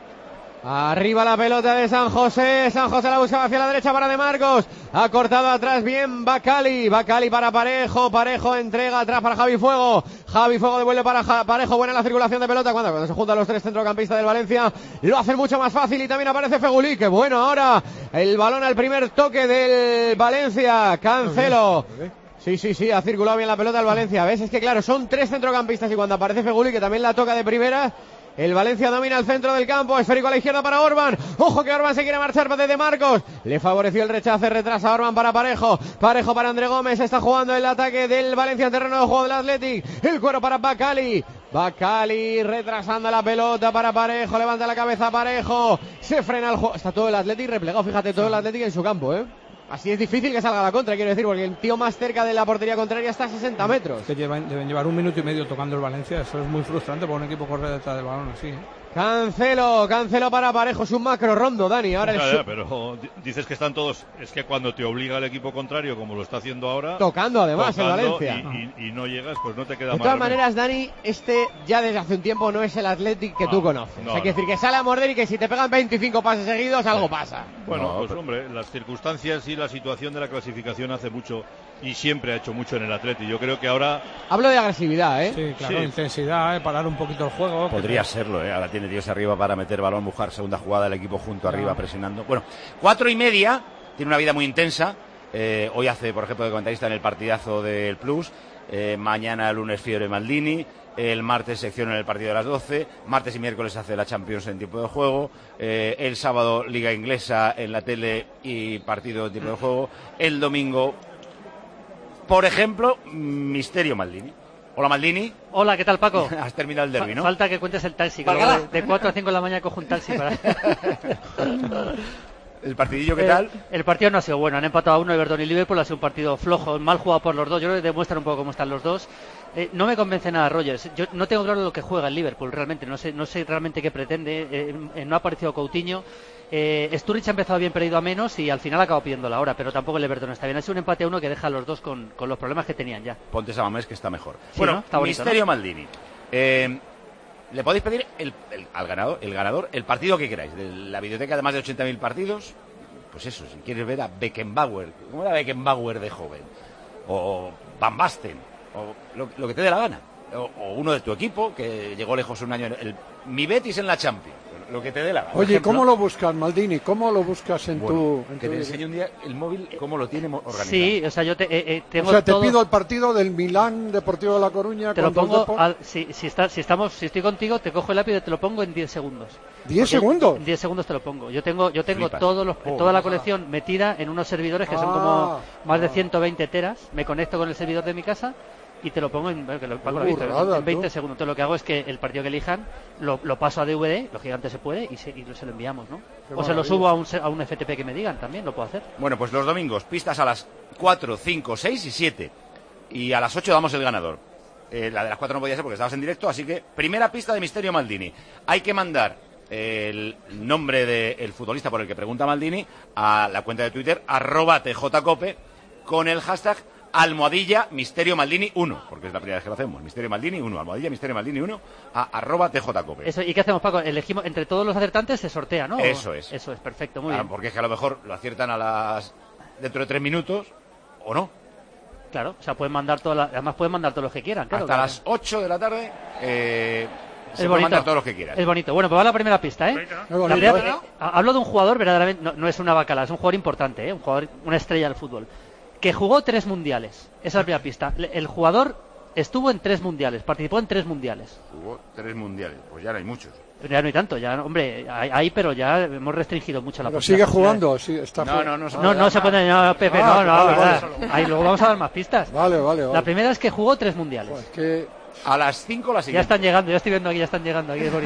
Arriba la pelota de San José la buscaba hacia la derecha para De Marcos, ha cortado atrás bien Bacali para Parejo entrega atrás para Javi Fuego devuelve para Parejo, buena la circulación de pelota cuando se juntan los tres centrocampistas del Valencia, lo hacen mucho más fácil y también aparece Fegulí, que bueno ahora el balón al primer toque del Valencia, Cancelo. Sí, ha circulado bien la pelota el Valencia, ¿ves? Es que claro, son tres centrocampistas y cuando aparece Fegulí, que también la toca de primera, el Valencia domina el centro del campo, esférico a la izquierda para Orban, ojo que Orban se quiere marchar de Marcos, le favoreció el rechace, retrasa Orban para Parejo para André Gómez, está jugando el ataque del Valencia en terreno de juego del Athletic, el cuero para Bacali retrasando la pelota para Parejo, levanta la cabeza Parejo, se frena el juego, está todo el Athletic replegado, fíjate, todo el Athletic en su campo, Así es difícil que salga a la contra, quiero decir, porque el tío más cerca de la portería contraria está a 60 metros. Que deben llevar 1 minuto y medio tocando el Valencia, eso es muy frustrante para un equipo correr detrás del balón así. Cancelo para Parejo, es un macro rondo, Dani. Ahora pero dices que están todos, es que cuando te obliga el equipo contrario, como lo está haciendo ahora, tocando además el Valencia y no llegas, pues no te queda más. De todas maneras, Dani, ya desde hace un tiempo no es el Athletic que tú conoces. Hay que decir que sale a morder y que si te pegan 25 pases seguidos, algo pasa. Bueno, pues hombre, las circunstancias y la situación de la clasificación hace mucho y siempre ha hecho mucho en el Atleti. Yo creo que ahora... Hablo de agresividad, ¿eh? Sí, claro, Sí. intensidad, parar un poquito el juego. Podría serlo, ahora tiene tíos arriba para meter balón, buscar segunda jugada, el equipo junto arriba presionando. Bueno, 4:30, tiene una vida muy intensa. Hoy hace, por ejemplo, de comentarista en el partidazo del Plus. Mañana, lunes, Fiore Maldini. El martes sección en el partido de las 12. Martes y miércoles hace la Champions en tiempo de juego. El sábado, Liga Inglesa en la tele y partido en tiempo de juego. El domingo, por ejemplo, Misterio Maldini. Hola, Maldini. Hola, ¿qué tal, Paco? Has terminado el derbi, ¿no? Falta que cuentes el taxi, que luego de 4 a 5 de la mañana cojo un taxi para... ¿El partidillo qué tal? El partido no ha sido bueno, han empatado a 1 Everton y Liverpool, ha sido un partido flojo, mal jugado por los dos, yo creo que demuestran un poco cómo están los dos. No me convence nada Rodgers, yo no tengo claro lo que juega el Liverpool realmente, no sé realmente qué pretende, no ha aparecido Coutinho. Sturridge ha empezado bien, pero ha ido a menos y al final ha acabado pidiendo la hora, pero tampoco el Everton está bien. Ha sido un empate a 1 que deja a los dos con los problemas que tenían ya. Ponte esa Mamés que está mejor. Sí, bueno, ¿no? Está bonito, Misterio ¿no? Maldini. Le podéis pedir al ganador el partido que queráis. De la videoteca de más de 80.000 partidos. Pues eso, si quieres ver a Beckenbauer. ¿Cómo era Beckenbauer de joven? O Van Basten. O lo que te dé la gana. O uno de tu equipo que llegó lejos un año. Mi Betis en la Champions. Lo que te dé la gana. Oye, ¿cómo lo buscas, Maldini? ¿Cómo lo buscas en tu...? Que te enseñe un día el móvil cómo lo tiene organizado. Sí, o sea, yo tengo o sea, te todo... pido el partido del Milán Deportivo de La Coruña. Te lo con pongo, si estoy contigo, te cojo el lápiz y te lo pongo en 10 segundos. ¿10 segundos? En 10 segundos te lo pongo. Yo tengo Flipas. toda la colección metida en unos servidores que son como más de 120 teras. Me conecto con el servidor de mi casa y te lo pongo en 20 segundos. Entonces lo que hago es que el partido que elijan lo paso a DVD, lo gigante se puede, y se lo enviamos, ¿no? O se lo subo a un FTP que me digan, también lo puedo hacer. Bueno, pues los domingos, pistas a las 4, 5, 6 y 7. Y a las 8 damos el ganador. La de las 4 no podía ser porque estabas en directo, así que primera pista de Misterio Maldini. Hay que mandar el nombre del futbolista por el que pregunta Maldini a la cuenta de Twitter @tjcope con el hashtag #Misterio Maldini 1, porque es la primera vez que lo hacemos. Misterio Maldini 1, #Misterio Maldini 1 a @tjcope. Eso, ¿y qué hacemos, Paco? Elegimos entre todos los acertantes, se sortea, ¿no? Eso es. Eso es, perfecto, muy bien. Porque es que a lo mejor lo aciertan dentro de 3 minutos o no. Claro, o sea, además pueden mandar todos los que quieran. Claro, hasta las 8 de la tarde se pueden mandar todos los que quieran. Es bonito. Bueno, pues va la primera pista, ¿eh? Hablo de un jugador verdaderamente, no es una bacala, es un jugador importante, ¿eh? Una estrella del fútbol, que jugó 3 mundiales. Esa es la primera pista. El jugador estuvo en 3 mundiales, participó en 3 mundiales. Jugó 3 mundiales, pues ya no hay muchos. Ya no hay tanto, ya, hombre, hay, pero ya hemos restringido mucho la Pero sigue jugando, sí, está no se puede, no, Pepe, vale. Ahí luego vamos a dar más pistas. Vale. La primera es que jugó 3 mundiales. Pues a las 5 la siguiente. Ya están llegando, ya estoy viendo aquí, es bonito.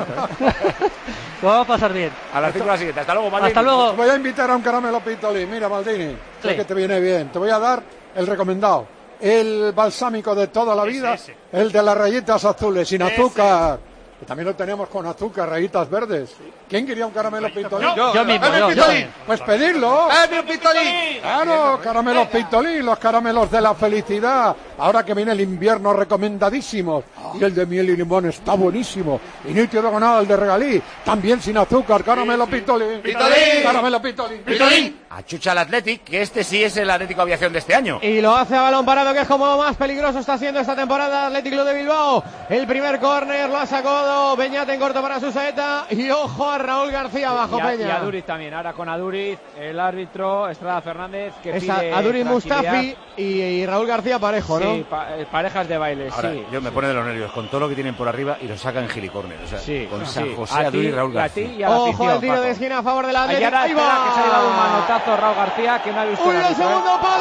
Lo vamos a pasar bien. A las 5 la siguiente. Hasta luego, Maldini. Hasta luego. Te voy a invitar a un caramelo Pitoli. Mira, Maldini, sé que te viene bien. Te voy a dar el recomendado. El balsámico de toda la vida. El de las rayitas azules, sin azúcar. Que también lo tenemos con azúcar, rayitas verdes. ¿Quién quería un caramelo Pitolín? Yo mismo. Pues pedirlo. Pitolín! Claro, caramelos Pitolín, los caramelos de la felicidad. Ahora que viene el invierno, recomendadísimos. Y el de miel y limón está buenísimo. Y Nitio Diagonal, el de Regalí, también sin azúcar. Caramelo Pitolín. Caramelo Pitolín. Achucha al Athletic, que este sí es el Atlético Aviación de este año. Y lo hace a balón parado, que es como más peligroso está siendo esta temporada Athletic Club de Bilbao. El primer córner lo ha sacado Beñat en corto para su saeta. Y ojo a Raúl García bajo Peña. Y a Duriz también, ahora con Aduriz, el árbitro Estrada Fernández, que pide Aduriz Mustafi y Raúl García parejo, ¿no? Sí, parejas de baile, ahora, sí. Yo me pone de los nervios con todo lo que tienen por arriba y lo sacan en gilicorner. O sea, con San José, a Aduriz y Raúl García. Ojo al tiro de esquina a favor de la Athletic. Ahí va, que se ha llevado un manotazo Raúl García, que no ha visto el segundo palo.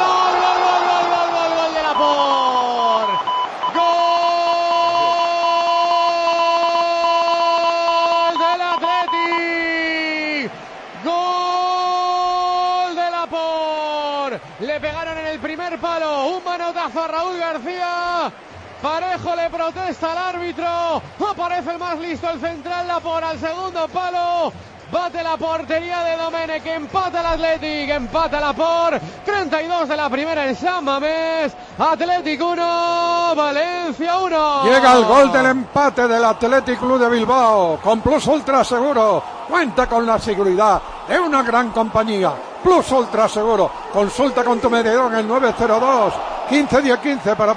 Gol de Laporte. Gol del Athletic. Gol de Laporte. Le pegaron en el primer palo un manotazo a Raúl García. Parejo le protesta al árbitro. Aparece el más listo, el central Laporte al segundo palo. Bate la portería de Domenech, empata el Athletic, empata Laporte. 32 de la primera en San Mamés. Athletic 1, Valencia 1. Llega el gol del empate del Athletic Club de Bilbao. Con Plus Ultra Seguro. Cuenta con la seguridad de una gran compañía. Plus Ultra Seguro. Consulta con tu medidor en el 902 15-10-15 para.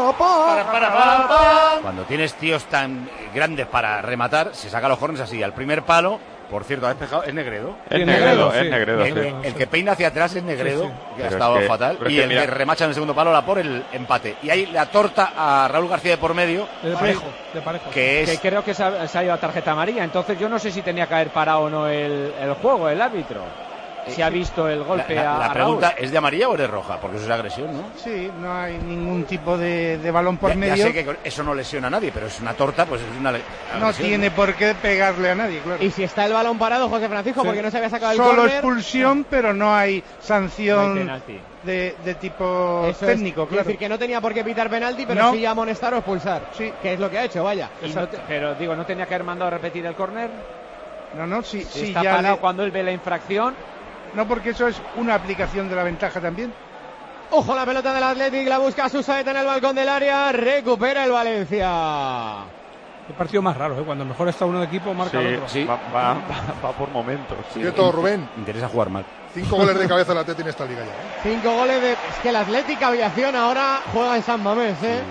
Cuando tienes tíos tan grandes para rematar, se saca los corners así, al primer palo. Por cierto, ha despejado, es Negredo. Es Negredo, sí. El que peina hacia atrás es Negredo, que ha Pero estado es que- fatal. pero es Y que el mira- que remacha en el segundo palo la por el empate. Y ahí la torta a Raúl García de por medio, De parejo. que es... Que creo que se ha ido a tarjeta amarilla. Entonces yo no sé si tenía que haber parado o no el juego, el árbitro. Si ha visto el golpe La a pregunta, Raúl. ¿es de amarilla o es de roja? Porque eso es agresión, ¿no? Sí, no hay ningún tipo de balón por Ya medio. sé que eso no lesiona a nadie, pero es una torta, pues es una agresión. No tiene por qué pegarle a nadie, claro. Y si está el balón parado, José Francisco, Sí. porque no se había sacado el Solo córner. expulsión, pero no hay No hay sanción penalti. de tipo Eso técnico, es claro. decir, que no tenía por qué pitar penalti, pero No. sí amonestar o expulsar. Sí. Que es lo que ha hecho, vaya. Y no pero digo, ¿no tenía que haber mandado a repetir el córner? No, sí, Si sí, está ya parado le- cuando él ve la infracción. No, porque eso es una aplicación de la ventaja también. Ojo la pelota del Athletic, la busca Susaeta en el balcón del área, recupera el Valencia. El partido más raro, ¿eh? Cuando mejor está uno de equipo, marca el otro. Sí. Va por momentos. Sí. Cierto, Rubén. Interesa jugar mal. 5 goles de cabeza la Atleti en esta liga ya. 5 goles de... Es que el Athletic Aviación ahora juega en San Mamés, ¿eh?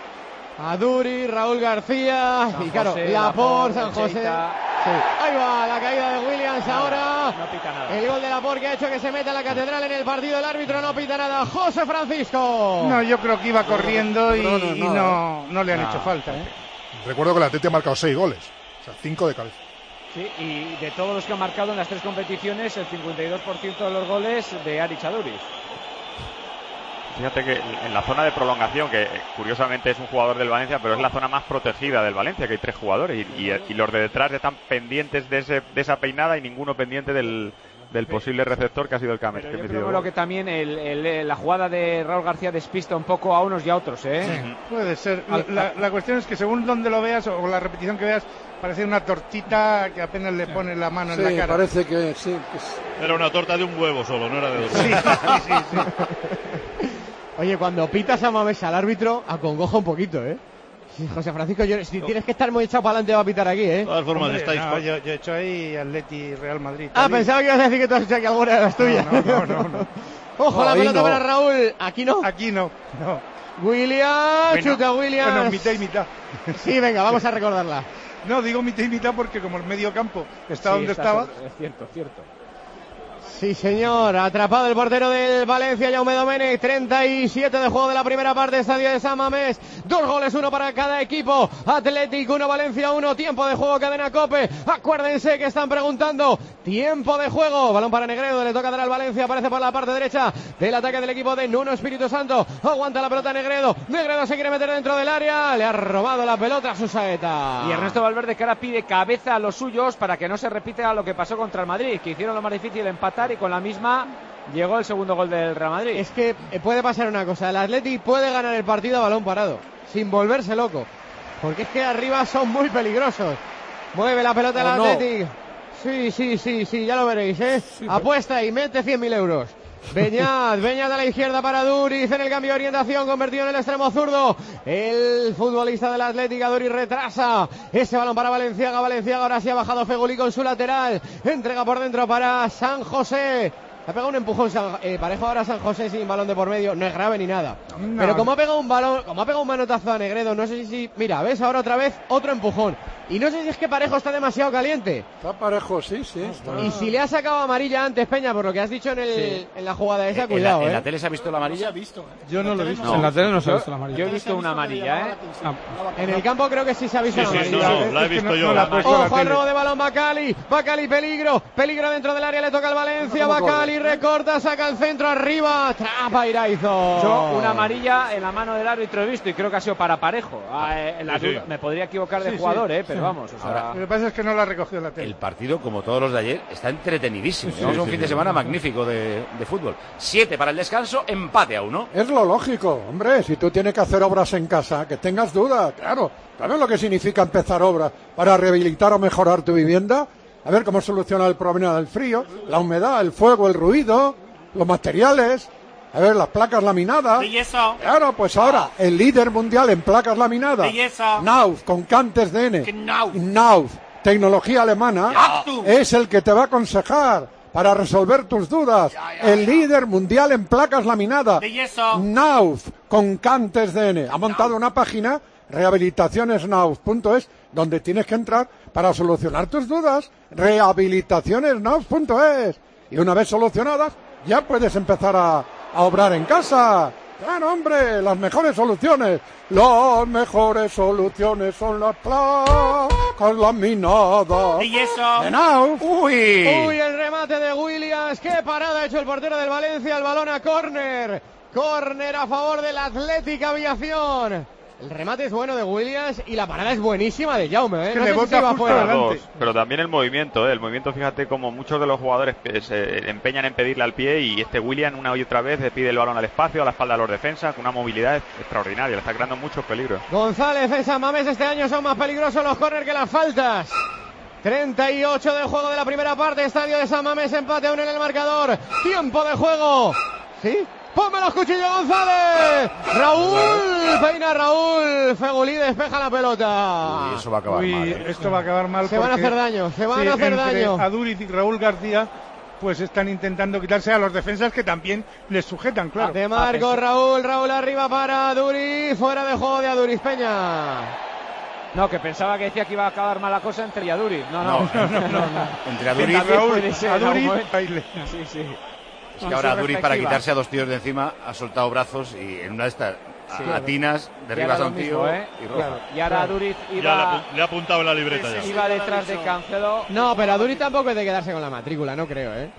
Aduri, Raúl García San y claro, José, Laporte, San Laporte, José. Cheita. Sí. Ahí va la caída de Williams ahora. No pita nada. El gol de Laporte que ha hecho que se meta en la catedral en el partido. El árbitro no pita nada. José Francisco. No, yo creo que iba corriendo y no, no le han hecho falta, ¿eh? Recuerdo que la Atleti ha marcado 6 goles. O sea, 5 de cabeza. Sí, y de todos los que han marcado en las 3 competiciones, el 52% de los goles de Aritz Aduriz. Fíjate que en la zona de prolongación, que curiosamente es un jugador del Valencia, pero es la zona más protegida del Valencia, que hay 3 jugadores y los de detrás están pendientes de esa peinada y ninguno pendiente del posible receptor que ha sido el Camer. Pero yo creo que también la jugada de Raúl García despista un poco a unos y a otros, ¿eh? Sí, puede ser. La cuestión es que según donde lo veas o la repetición que veas, parece una tortita que apenas le pone la mano en la cara. Parece que sí. Era una torta de un huevo solo, no era de dos. Sí. Oye, cuando pitas a Mamés al árbitro, acongoja un poquito, ¿eh? Sí, José Francisco, si tienes que estar muy echado para adelante va a pitar aquí, ¿eh? De todas formas, Hombre, estáis... no, yo he hecho ahí Atleti Real Madrid. Ah, pensaba que ibas a decir que tú has hecho aquí alguna de las tuyas. No. Ojo, la Ahí pelota no. para Raúl. Aquí no. Aquí no. Williams, Bueno, chuta Williams. Bueno, mitad y mitad. Sí, venga, vamos a recordarla. No, digo mitad y mitad porque como el medio campo está Sí, donde estaba. Es cierto. Sí, señor. Atrapado el portero del Valencia, Jaume Domènech. 37 de juego de la primera parte, estadio de San Mamés. 2 goles, 1 para cada equipo. Athletic 1, Valencia 1. Tiempo de juego, cadena COPE. Acuérdense que están preguntando. Tiempo de juego. Balón para Negredo, le toca dar al Valencia. Aparece por la parte derecha del ataque del equipo de Nuno Espíritu Santo. Aguanta la pelota Negredo. Negredo se quiere meter dentro del área. Le ha robado la pelota a Susaeta. Y Ernesto Valverde que ahora pide cabeza a los suyos para que no se repita lo que pasó contra el Madrid, que hicieron lo más difícil, empatar, y con la misma llegó el segundo gol del Real Madrid. Es que puede pasar una cosa, el Athletic puede ganar el partido a balón parado, sin volverse loco, porque es que arriba son muy peligrosos. Mueve la pelota el ¿O no? Athletic. Sí, ya lo veréis, ¿eh? Apuesta y mete 100.000 euros. Beñat a la izquierda para Duriz en el cambio de orientación, convertido en el extremo zurdo. El futbolista del Atlético, Duriz retrasa ese balón para Valenciaga. Ahora sí ha bajado Feguli con su lateral. Entrega por dentro para San José. Ha pegado un empujón Parejo ahora San José sin balón de por medio. No es grave ni nada. No. Pero como ha pegado un balón, como ha pegado un manotazo a Negredo, no sé si... Mira, ves ahora otra vez otro empujón. Y no sé si es que Parejo está demasiado caliente. Está Parejo, sí. Está... Y si le ha sacado amarilla antes, Peña, por lo que has dicho en la jugada esa, cuidado, ¿En la tele se ha visto la amarilla? Yo no lo he visto. No. En la tele no se ha visto la amarilla. Yo he visto una amarilla, ¿eh? En el campo creo que sí se ha visto la amarilla. No, la he visto yo. Ojo al robo de balón, Bacali, peligro dentro del área, le toca al Valencia, Bacali recorta, saca el centro arriba, atrapa Iraizo. Yo una amarilla en la mano del árbitro he visto y creo que ha sido para Parejo. Sí. Me podría equivocar de Sí, jugador, sí. pero vamos. O sea, Ahora, Lo que pasa es que no la ha recogido la tele. el partido, como todos los de ayer, está entretenidísimo. Sí, Tenemos un sí, fin de semana magnífico de fútbol. 7 para el descanso, empate a 1. Es lo lógico, hombre, si tú tienes que hacer obras en casa, que tengas dudas, claro. ¿Sabes lo que significa empezar obras para rehabilitar o mejorar tu vivienda? A ver cómo soluciona el problema del frío, la humedad, el fuego, el ruido, los materiales, a ver, las placas laminadas. Belleza. Claro, pues ahora, el líder mundial en placas laminadas, Belleza. Nauf, con Cantes de N, Knauf. Nauf, tecnología alemana, Achtung. es el que te va a aconsejar para resolver tus dudas. El líder mundial en placas laminadas, Belleza. Nauf, con Cantes DN. Ha montado una página, rehabilitacionesnaus.es, donde tienes que entrar para solucionar tus dudas. Rehabilitacionesnaus.es. Y una vez solucionadas, ya puedes empezar a obrar en casa. Claro, hombre, las mejores soluciones. Las mejores soluciones son las placas laminadas. ¿Y eso? De Naus. Uy, el remate de Williams. Qué parada ha hecho el portero del Valencia. El balón a córner. Córner a favor del Athletic Aviación. El remate es bueno de Williams y la parada es buenísima de Jaume, ¿eh? No sé si se va fuera. Pero también el movimiento, el movimiento, fíjate como muchos de los jugadores se empeñan en pedirle al pie, y este Williams una y otra vez le pide el balón al espacio, a la espalda de los defensas, con una movilidad extraordinaria, le está creando muchos peligros. González en San Mamés, este año son más peligrosos los córner que las faltas. 38 de juego de la primera parte, estadio de San Mamés, empate a 1 en el marcador. Tiempo de juego. ¿Sí? ¡Ponme los cuchillos, González! ¡Raúl! Peina Raúl. Fegulí despeja la pelota. Y eso va a acabar mal. Esto va a acabar mal. Se van a hacer daño, se van a hacer daño. Aduriz y Raúl García pues están intentando quitarse a los defensas que también les sujetan, claro. De Marco, Raúl arriba para Aduriz. Fuera de juego de Aduriz, Peña. No, que pensaba que decía que iba a acabar mal la cosa entre Aduriz. No. Entre Aduriz y Raúl. Aduriz. Sí. Es que ahora Aduriz, para quitarse a dos tíos de encima, ha soltado brazos y en una de estas atinas, derribas a un tío y roja. Claro. Y ahora Aduriz le ha apuntado en la libreta ya. Iba detrás de Cancelo. No, pero Aduriz tampoco es de quedarse con la matrícula, no creo, ¿eh?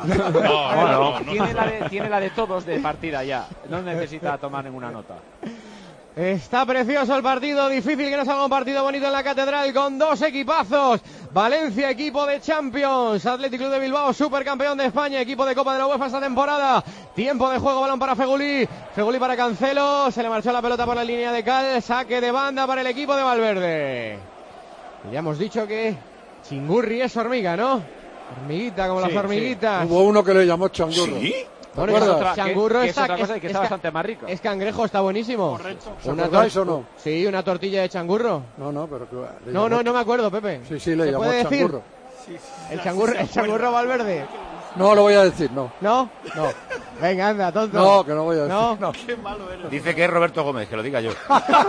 No. Tiene la de todos de partida ya. No necesita tomar ninguna nota. Está precioso el partido, difícil que no salga un partido bonito en la Catedral con dos equipazos. Valencia, equipo de Champions. Athletic Club de Bilbao, supercampeón de España, equipo de Copa de la UEFA esta temporada. Tiempo de juego, balón para Fegulí. Fegulí para Cancelo, se le marchó la pelota por la línea de cal. Saque de banda para el equipo de Valverde. Y ya hemos dicho que Chingurri es hormiga, ¿no? Hormiguita, como las hormiguitas. Hubo uno que le llamó Changurro. ¿Sí? Bueno, changurro que es otra cosa y que está bastante más rico. Es cangrejo, está buenísimo. Correcto. ¿Os acordáis o no? Sí, una tortilla de changurro. No, pero no me acuerdo, Pepe. Sí, le llamó changurro. El changurro Valverde. No lo voy a decir, no. ¿No? Venga, anda, tonto. No, que no voy a decir. No. Qué malo eres. Dice que es Roberto Gómez, que lo diga yo.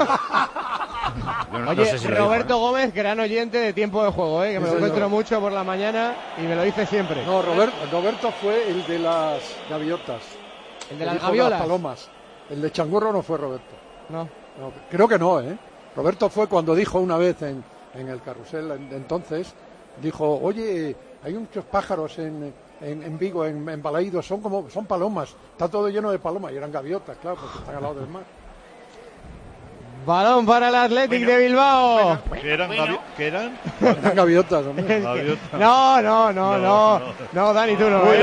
Oye, no sé si Roberto Gómez, gran oyente de Tiempo de Juego, que me lo encuentro mucho por la mañana y me lo dice siempre. No, Roberto fue el de las gaviotas. El de las gaviolas. Las palomas. El de Changurro no fue Roberto. No, creo que no, ¿eh? Roberto fue cuando dijo una vez en el carrusel, entonces, dijo, oye, hay muchos pájaros en Vigo, en Balaídos, son palomas, está todo lleno de palomas, y eran gaviotas, claro, porque están al lado del mar. Balón para el Athletic de Bilbao. ¿Qué eran? Eran gaviotas, hombre. No, Dani, tú no.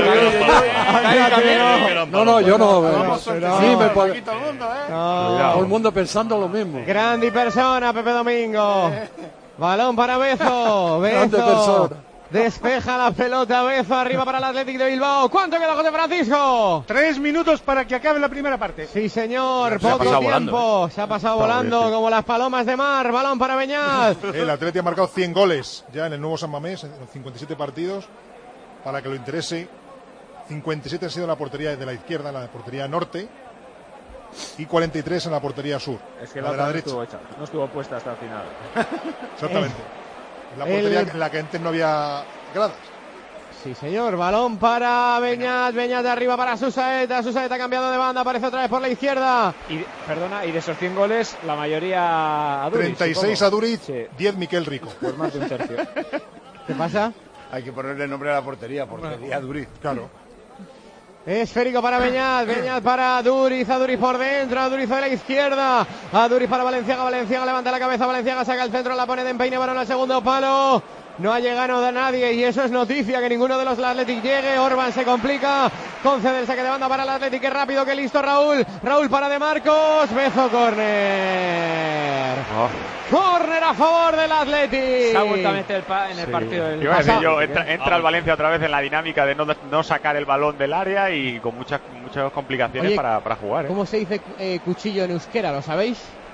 No, yo no. Sí, me puede... Todo el mundo pensando lo mismo. Grande persona, Pepe Domingo. Balón para Bezo. Grande persona. Despeja la pelota Bezo, arriba para el Athletic de Bilbao. ¿Cuánto queda, José Francisco? 3 minutos para que acabe la primera parte. Sí, señor, poco tiempo. Se ha pasado volando como las palomas de mar. Balón para Beñat. El Athletic ha marcado 100 goles ya en el nuevo San Mamés, en 57 partidos. Para que lo interese, 57 han sido en la portería de la izquierda, en la portería norte, y 43 en la portería sur. Es que la de la derecha no estuvo puesta hasta el final. Exactamente. La portería en la que antes no había gradas. Sí, señor. Balón para Beñat. Beñat de arriba para Susaeta. Susaeta cambiando de banda. Aparece otra vez por la izquierda. Y de esos 100 goles, la mayoría Aduriz. 36 Aduriz, 10 Miquel Rico. Pues más de un tercio. ¿Qué pasa? Hay que ponerle nombre a la portería Aduriz. Claro. Esférico para Beñat, Beñat para Aduriz, Aduriz por dentro, Aduriz a la izquierda, Aduriz para Valenciaga, Valenciaga levanta la cabeza, Valenciaga saca el centro, la pone de empeine, balón al segundo palo, no ha llegado a nadie y eso es noticia, que ninguno de los Athletic llegue. Orban se complica, concede el saque de banda para el Athletic, que rápido, que listo Raúl para De Marcos, Bezo, córner. Córner a favor del Athletic. Se ha vuelto a meter en el partido del entra el Valencia otra vez en la dinámica de no sacar el balón del área y con muchas complicaciones. Oye, para jugar. ¿Cómo se dice cuchillo en euskera? ¿Lo sabéis?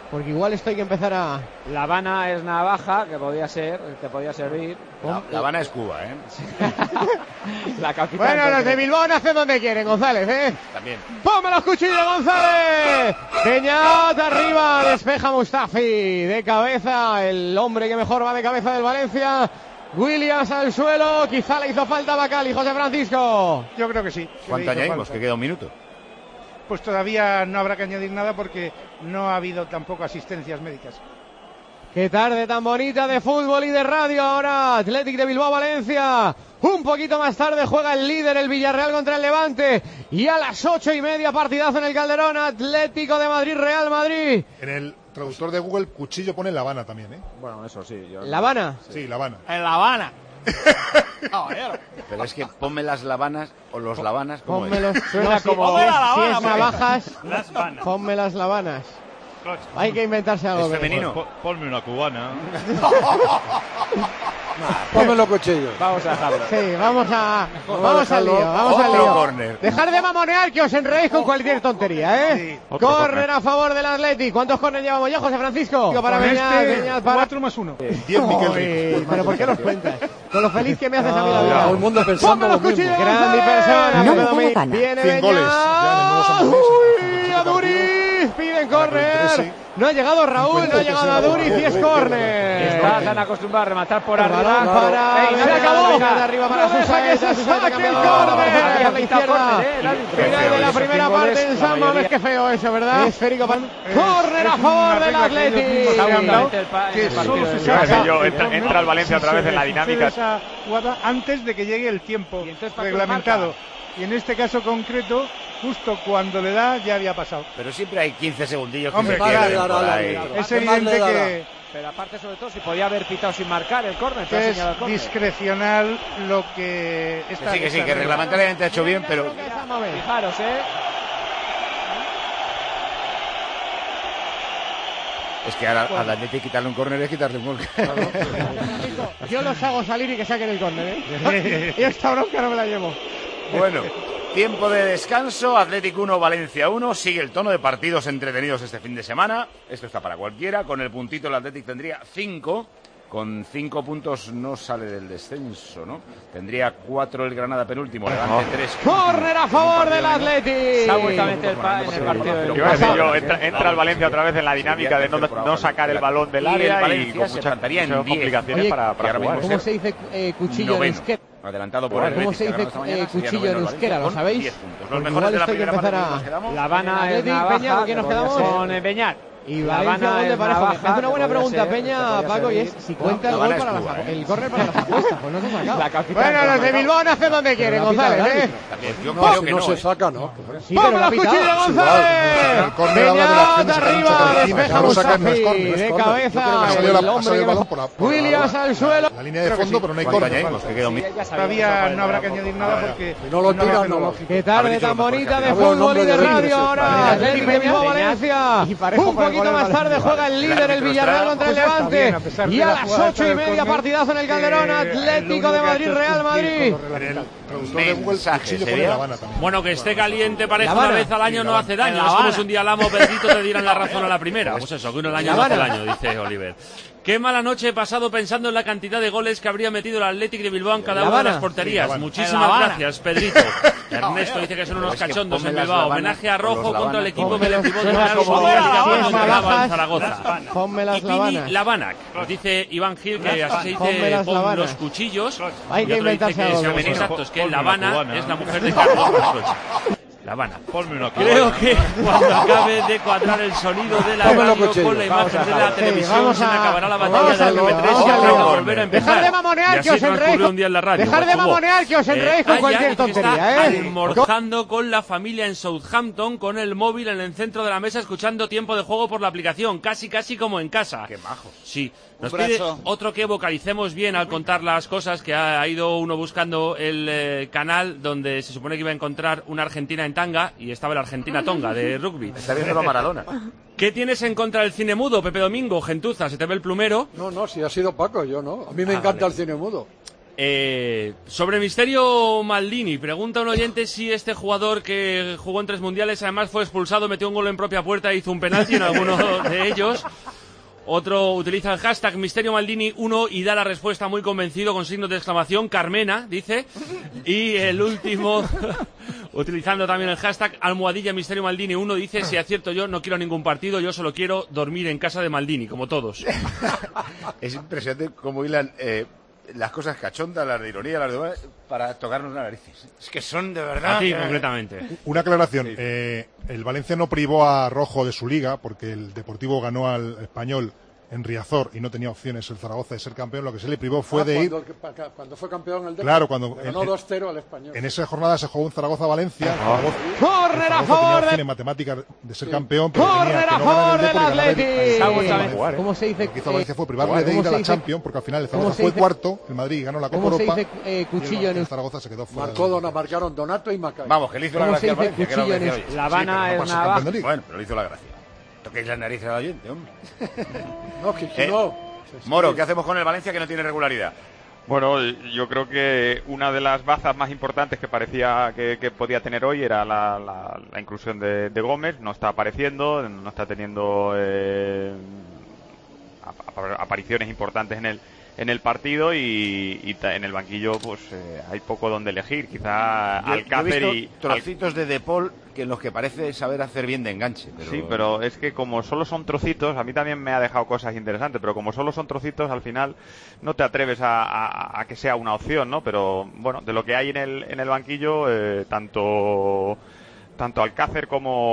porque igual esto hay que empezar a... La Habana es navaja, que podía ser, te podía servir. La Habana es Cuba, ¿eh? La capital. Bueno, los de Bilbao nacen donde quieren, González, ¿eh? También. ¡Ponme los cuchillos, González! Peñat arriba, despeja Mustafi. De cabeza, el hombre que mejor va de cabeza del Valencia. Williams al suelo, quizá le hizo falta a Bacali, José Francisco. Yo creo que sí. ¿Cuánto añadimos? Que queda un minuto. Pues todavía no habrá que añadir nada porque no ha habido tampoco asistencias médicas. Qué tarde tan bonita de fútbol y de radio ahora. Athletic de Bilbao, Valencia. Un poquito más tarde juega el líder, el Villarreal contra el Levante. Y a las 8:30 partidazo en el Calderón. Atlético de Madrid, Real Madrid. En el traductor de Google, cuchillo pone La Habana también, ¿eh? Bueno, eso sí. ¿La Habana? Sí, La Habana. En La Habana. Pero es que ponme las Lavanas o los Lavanas. ¿Cómo Ponme los... Suena como... Si Habana, es navajas, Las vanas. ponme las Lavanas. Hay que inventarse algo. Es femenino. Ponme una cubana. Ponme los cuchillos. Vamos a dejarlo. Sí, vamos al lío, vamos al Otro lío. córner. Dejar de mamonear, que os enredéis con cualquier tontería, ¿eh? Córner a favor del Athletic. ¿Cuántos córner llevamos ya, José Francisco? Para Con Beñat, para... 4 más 1. 10 Miquel Uy, pero ¿por qué los cuentas? Con lo feliz que me haces a mí la vida. Todo el mundo pensando ¡Ponme los lo mismo. cuchillos! ¡Grande persona! No Pepe le da Domi. la gana. Viene 100 goles ya en el nuevo San Mamés. ¡Uy! ¡A Duriz! Piden córner. No ha llegado Raúl, no ha llegado a Duriz y es córner. Está tan acostumbrado a rematar por El balón arriba. para... ¡Ey, se acabó! De arriba para No deja que Susaeta. se Susaeta saque cambia el de córner. por la izquierda. El árbitro. Final de la primera parte en San Mamés. Qué feo eso, ¿verdad? Esférico para... Córner a favor del Athletic. Entra el Valencia otra vez en la dinámica. Esa jugada antes de que llegue el tiempo reglamentado. Y en este caso concreto, justo cuando le da, ya había pasado. Pero siempre hay 15 segundillos que Hombre, se pierden por ahí. Es evidente que Pero aparte, sobre todo, si podía haber pitado sin marcar el córner. es discrecional lo que está... Que sí, que reglamentariamente ha hecho bien, pero... Fijaros, Es que ahora al Atleti quitarle un córner es quitarle un gol. Yo los hago salir y que saquen el córner, ¿eh? Y esta bronca no me la llevo. Bueno, tiempo de descanso, Athletic 1, Valencia 1, sigue el tono de partidos entretenidos este fin de semana, esto está para cualquiera, con el puntito el Athletic tendría 5, con 5 puntos no sale del descenso, ¿no? Tendría 4 el Granada penúltimo, Levante 3. ¡Córner a favor del Athletic! Se ha vuelto a meter en el partido del entra el Valencia otra vez en la dinámica de no sacar el balón del área y con muchas complicaciones para jugar. ¿Cómo se dice cuchillo en euskera? Adelantado por el ¿Cómo se dice cuchillo en euskera? ¿Lo sabéis? Los mejores de la primera parte. La Habana es navaja, ¿con quién nos quedamos? Con Beñat. Y Valencia, gol de pareja. Me hace una buena pregunta, Peña, Paco, y es si cuenta el gol para el córner para las apuestas. Pues no se ha sacado. Bueno, los de Bilbao nacen donde quieren, González, ¿eh? Yo creo que no se ¿eh? saca, ¿no? Sí, pero la cuchilla, González. El córner habla de las acciones que han hecho por Arriba, encima, despeja no lo sacan, no es Mustafi, córner, de Yo creo que cabeza, ha salido el hombre el balón por la Williams al suelo. la línea de fondo, pero no hay córner. Todavía no habrá que añadir nada porque Si no lo tiran, no lo... Qué tarde tan bonita de Ha habido fútbol y nombre de de radio Williams, ahora. Atlético de Bilbao, Valencia. Un poquito más tarde juega el líder, el Villarreal contra el Levante. Y a las 8:30 partidazo en el Calderón. Atlético de Madrid, Real Madrid. Bueno, que esté caliente pareja una vez al año no hace daño. Es como si un día Lamo Pedrito te dieran la razón a la primera. Pues eso, que uno al año no hace daño, dice Oliver. Qué mala noche he pasado pensando en la cantidad de goles que habría metido el Athletic de Bilbao en cada una de las porterías. Muchísimas gracias, Pedrito. Ernesto dice que son unos cachondos en Bilbao. Homenaje a Rojo contra el equipo que le privó de ganar su cuando entrenaba en Zaragoza. Y Pini Lavanac. Nos dice Iván Gil que así se dice pon los cuchillos. Hay que inventarse algo. Exacto, es que La Habana es la mujer de Carlos Maslocha. La Habana. Creo que cuando acabe de cuadrar el sonido de la radio con la imagen de la televisión se me acabará la batalla del MP3 y habrá que volver a empezar. Dejar de mamonear, que os enredéis. Dejar de mamonear, que os enredéis con cualquier tontería, almorzando con la familia en Southampton con el móvil en el centro de la mesa escuchando tiempo de juego por la aplicación, casi como en casa. Qué majo. Sí. Nos pide otro que vocalicemos bien al contar las cosas, que ha ido uno buscando el canal donde se supone que iba a encontrar una Argentina en tanga y estaba la Argentina Tonga de rugby. Está viendo a Maradona. ¿Qué tienes en contra del cine mudo, Pepe Domingo? Gentuza, ¿se te ve el plumero? No, si ha sido Paco, yo no. A mí me encanta el cine mudo. Sobre Misterio Maldini, pregunta un oyente si este jugador que jugó en 3 mundiales, además fue expulsado, metió un gol en propia puerta e hizo un penalti en alguno de ellos. Otro utiliza el hashtag Misterio Maldini 1 y da la respuesta muy convencido con signos de exclamación, Carmena, dice. Y el último, utilizando también el hashtag almohadilla Misterio Maldini 1, dice, si acierto yo, no quiero ningún partido, yo solo quiero dormir en casa de Maldini, como todos. Es impresionante cómo hilan las cosas cachondas, las de ironía, las de para tocarnos las narices. Es que son de verdad. A ti, concretamente. Una aclaración. El Valencia no privó a Rojo de su liga porque el Deportivo ganó al Español en Riazor y no tenía opciones el Zaragoza de ser campeón. Lo que se le privó fue de ir. Cuando fue campeón el Deportivo. Claro, cuando ganó 2-0 al Español. En esa jornada se jugó un Zaragoza-Valencia. ¡Córner a favor de matemáticas de ser campeón, pero tenía que a no favor ganar el del ¿Cómo se dice? Lo que hizo Valencia fue privarle de ir a la Champions, porque al final el Zaragoza fue cuarto, el Madrid ganó la Copa Europa. Cuchillo en el Zaragoza se quedó fuera. Marcaron Donato y Macay. Vamos, que le hizo la gracia al Valencia, que era La Habana es navaja. Bueno, pero le hizo la gracia. Toquéis las narices al oyente, hombre. No, que no. Moro, ¿qué hacemos con el Valencia que no tiene regularidad? Bueno, yo creo que una de las bazas más importantes que parecía que podía tener hoy era la inclusión de Gómez. No está apareciendo, no está teniendo apariciones importantes en el partido y en el banquillo pues hay poco donde elegir. Quizá Alcácer yo he visto trocitos de De Paul que en los que parece saber hacer bien de enganche. Pero... Sí, pero es que como solo son trocitos, a mí también me ha dejado cosas interesantes, pero como solo son trocitos, al final no te atreves a que sea una opción, ¿no? Pero bueno, de lo que hay en el banquillo, tanto Alcácer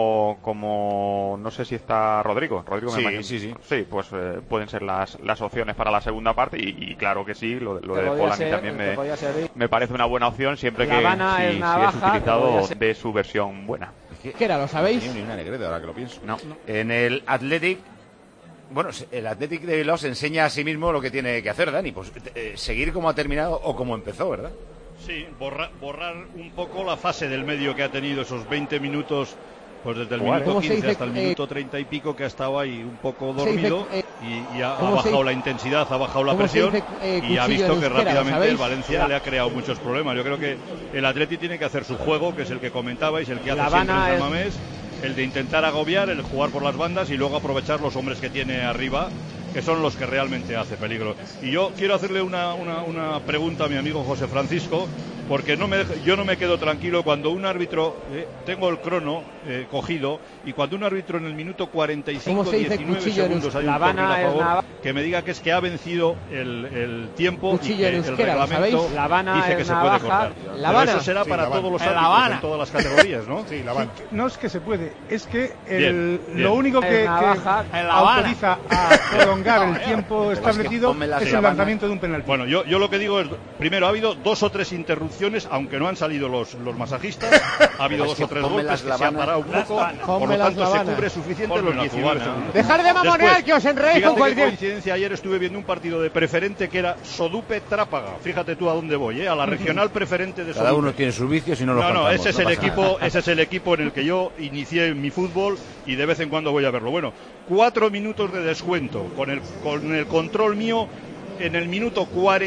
como no sé si está Rodrigo sí, me imagino. Sí, pues pueden ser las opciones para la segunda parte y claro que sí, lo de Paul a mí también me parece una buena opción siempre que si es utilizado de su versión buena. ¿Qué era? ¿Lo sabéis? Ni una negreta, ahora que lo pienso. No. En el Athletic, bueno, el Athletic de Bilbao se enseña a sí mismo lo que tiene que hacer, Dani, pues seguir como ha terminado o como empezó, ¿verdad? Sí, borrar un poco la fase del medio que ha tenido esos 20 minutos, pues desde el minuto 15 hasta el minuto 30 y pico, que ha estado ahí un poco dormido y ha bajado la intensidad, ha bajado la presión y ha visto que rápidamente el Valencia le ha creado muchos problemas. Yo creo que el Atleti tiene que hacer su juego, que es el que comentabais, el que hace siempre en San Mamés, el de intentar agobiar, el jugar por las bandas y luego aprovechar los hombres que tiene arriba, que son los que realmente hace peligro. Y yo quiero hacerle una pregunta a mi amigo José Francisco, porque yo no me quedo tranquilo cuando un árbitro, tengo el crono cogido, y cuando un árbitro en el minuto 45, 19 segundos hay un córner a favor, que me diga que es que ha vencido el tiempo y que el reglamento dice que se puede cortar. Pero eso será para todos los árbitros en todas las categorías, ¿no? Sí, no es que se puede, es que lo único que autoriza a prolongar el tiempo establecido es el lanzamiento de un penalti. Bueno, yo lo que digo es, primero, ha habido 2 o 3 interrupciones, aunque no han salido los masajistas, ha habido 2 o 3 golpes que se han parado un poco, por lo tanto se cubre suficiente los 19 segundos. Dejar de mamonear, que os enredéis con cualquier... coincidencia, ayer estuve viendo un partido de preferente que era Sodupe Trápaga, fíjate tú a dónde voy, a la regional preferente de Sodupe. Cada uno tiene sus vicios y no los contamos. Ese es el equipo en el que yo inicié mi fútbol y de vez en cuando voy a verlo. Bueno, 4 minutos de descuento con el control mío en el minuto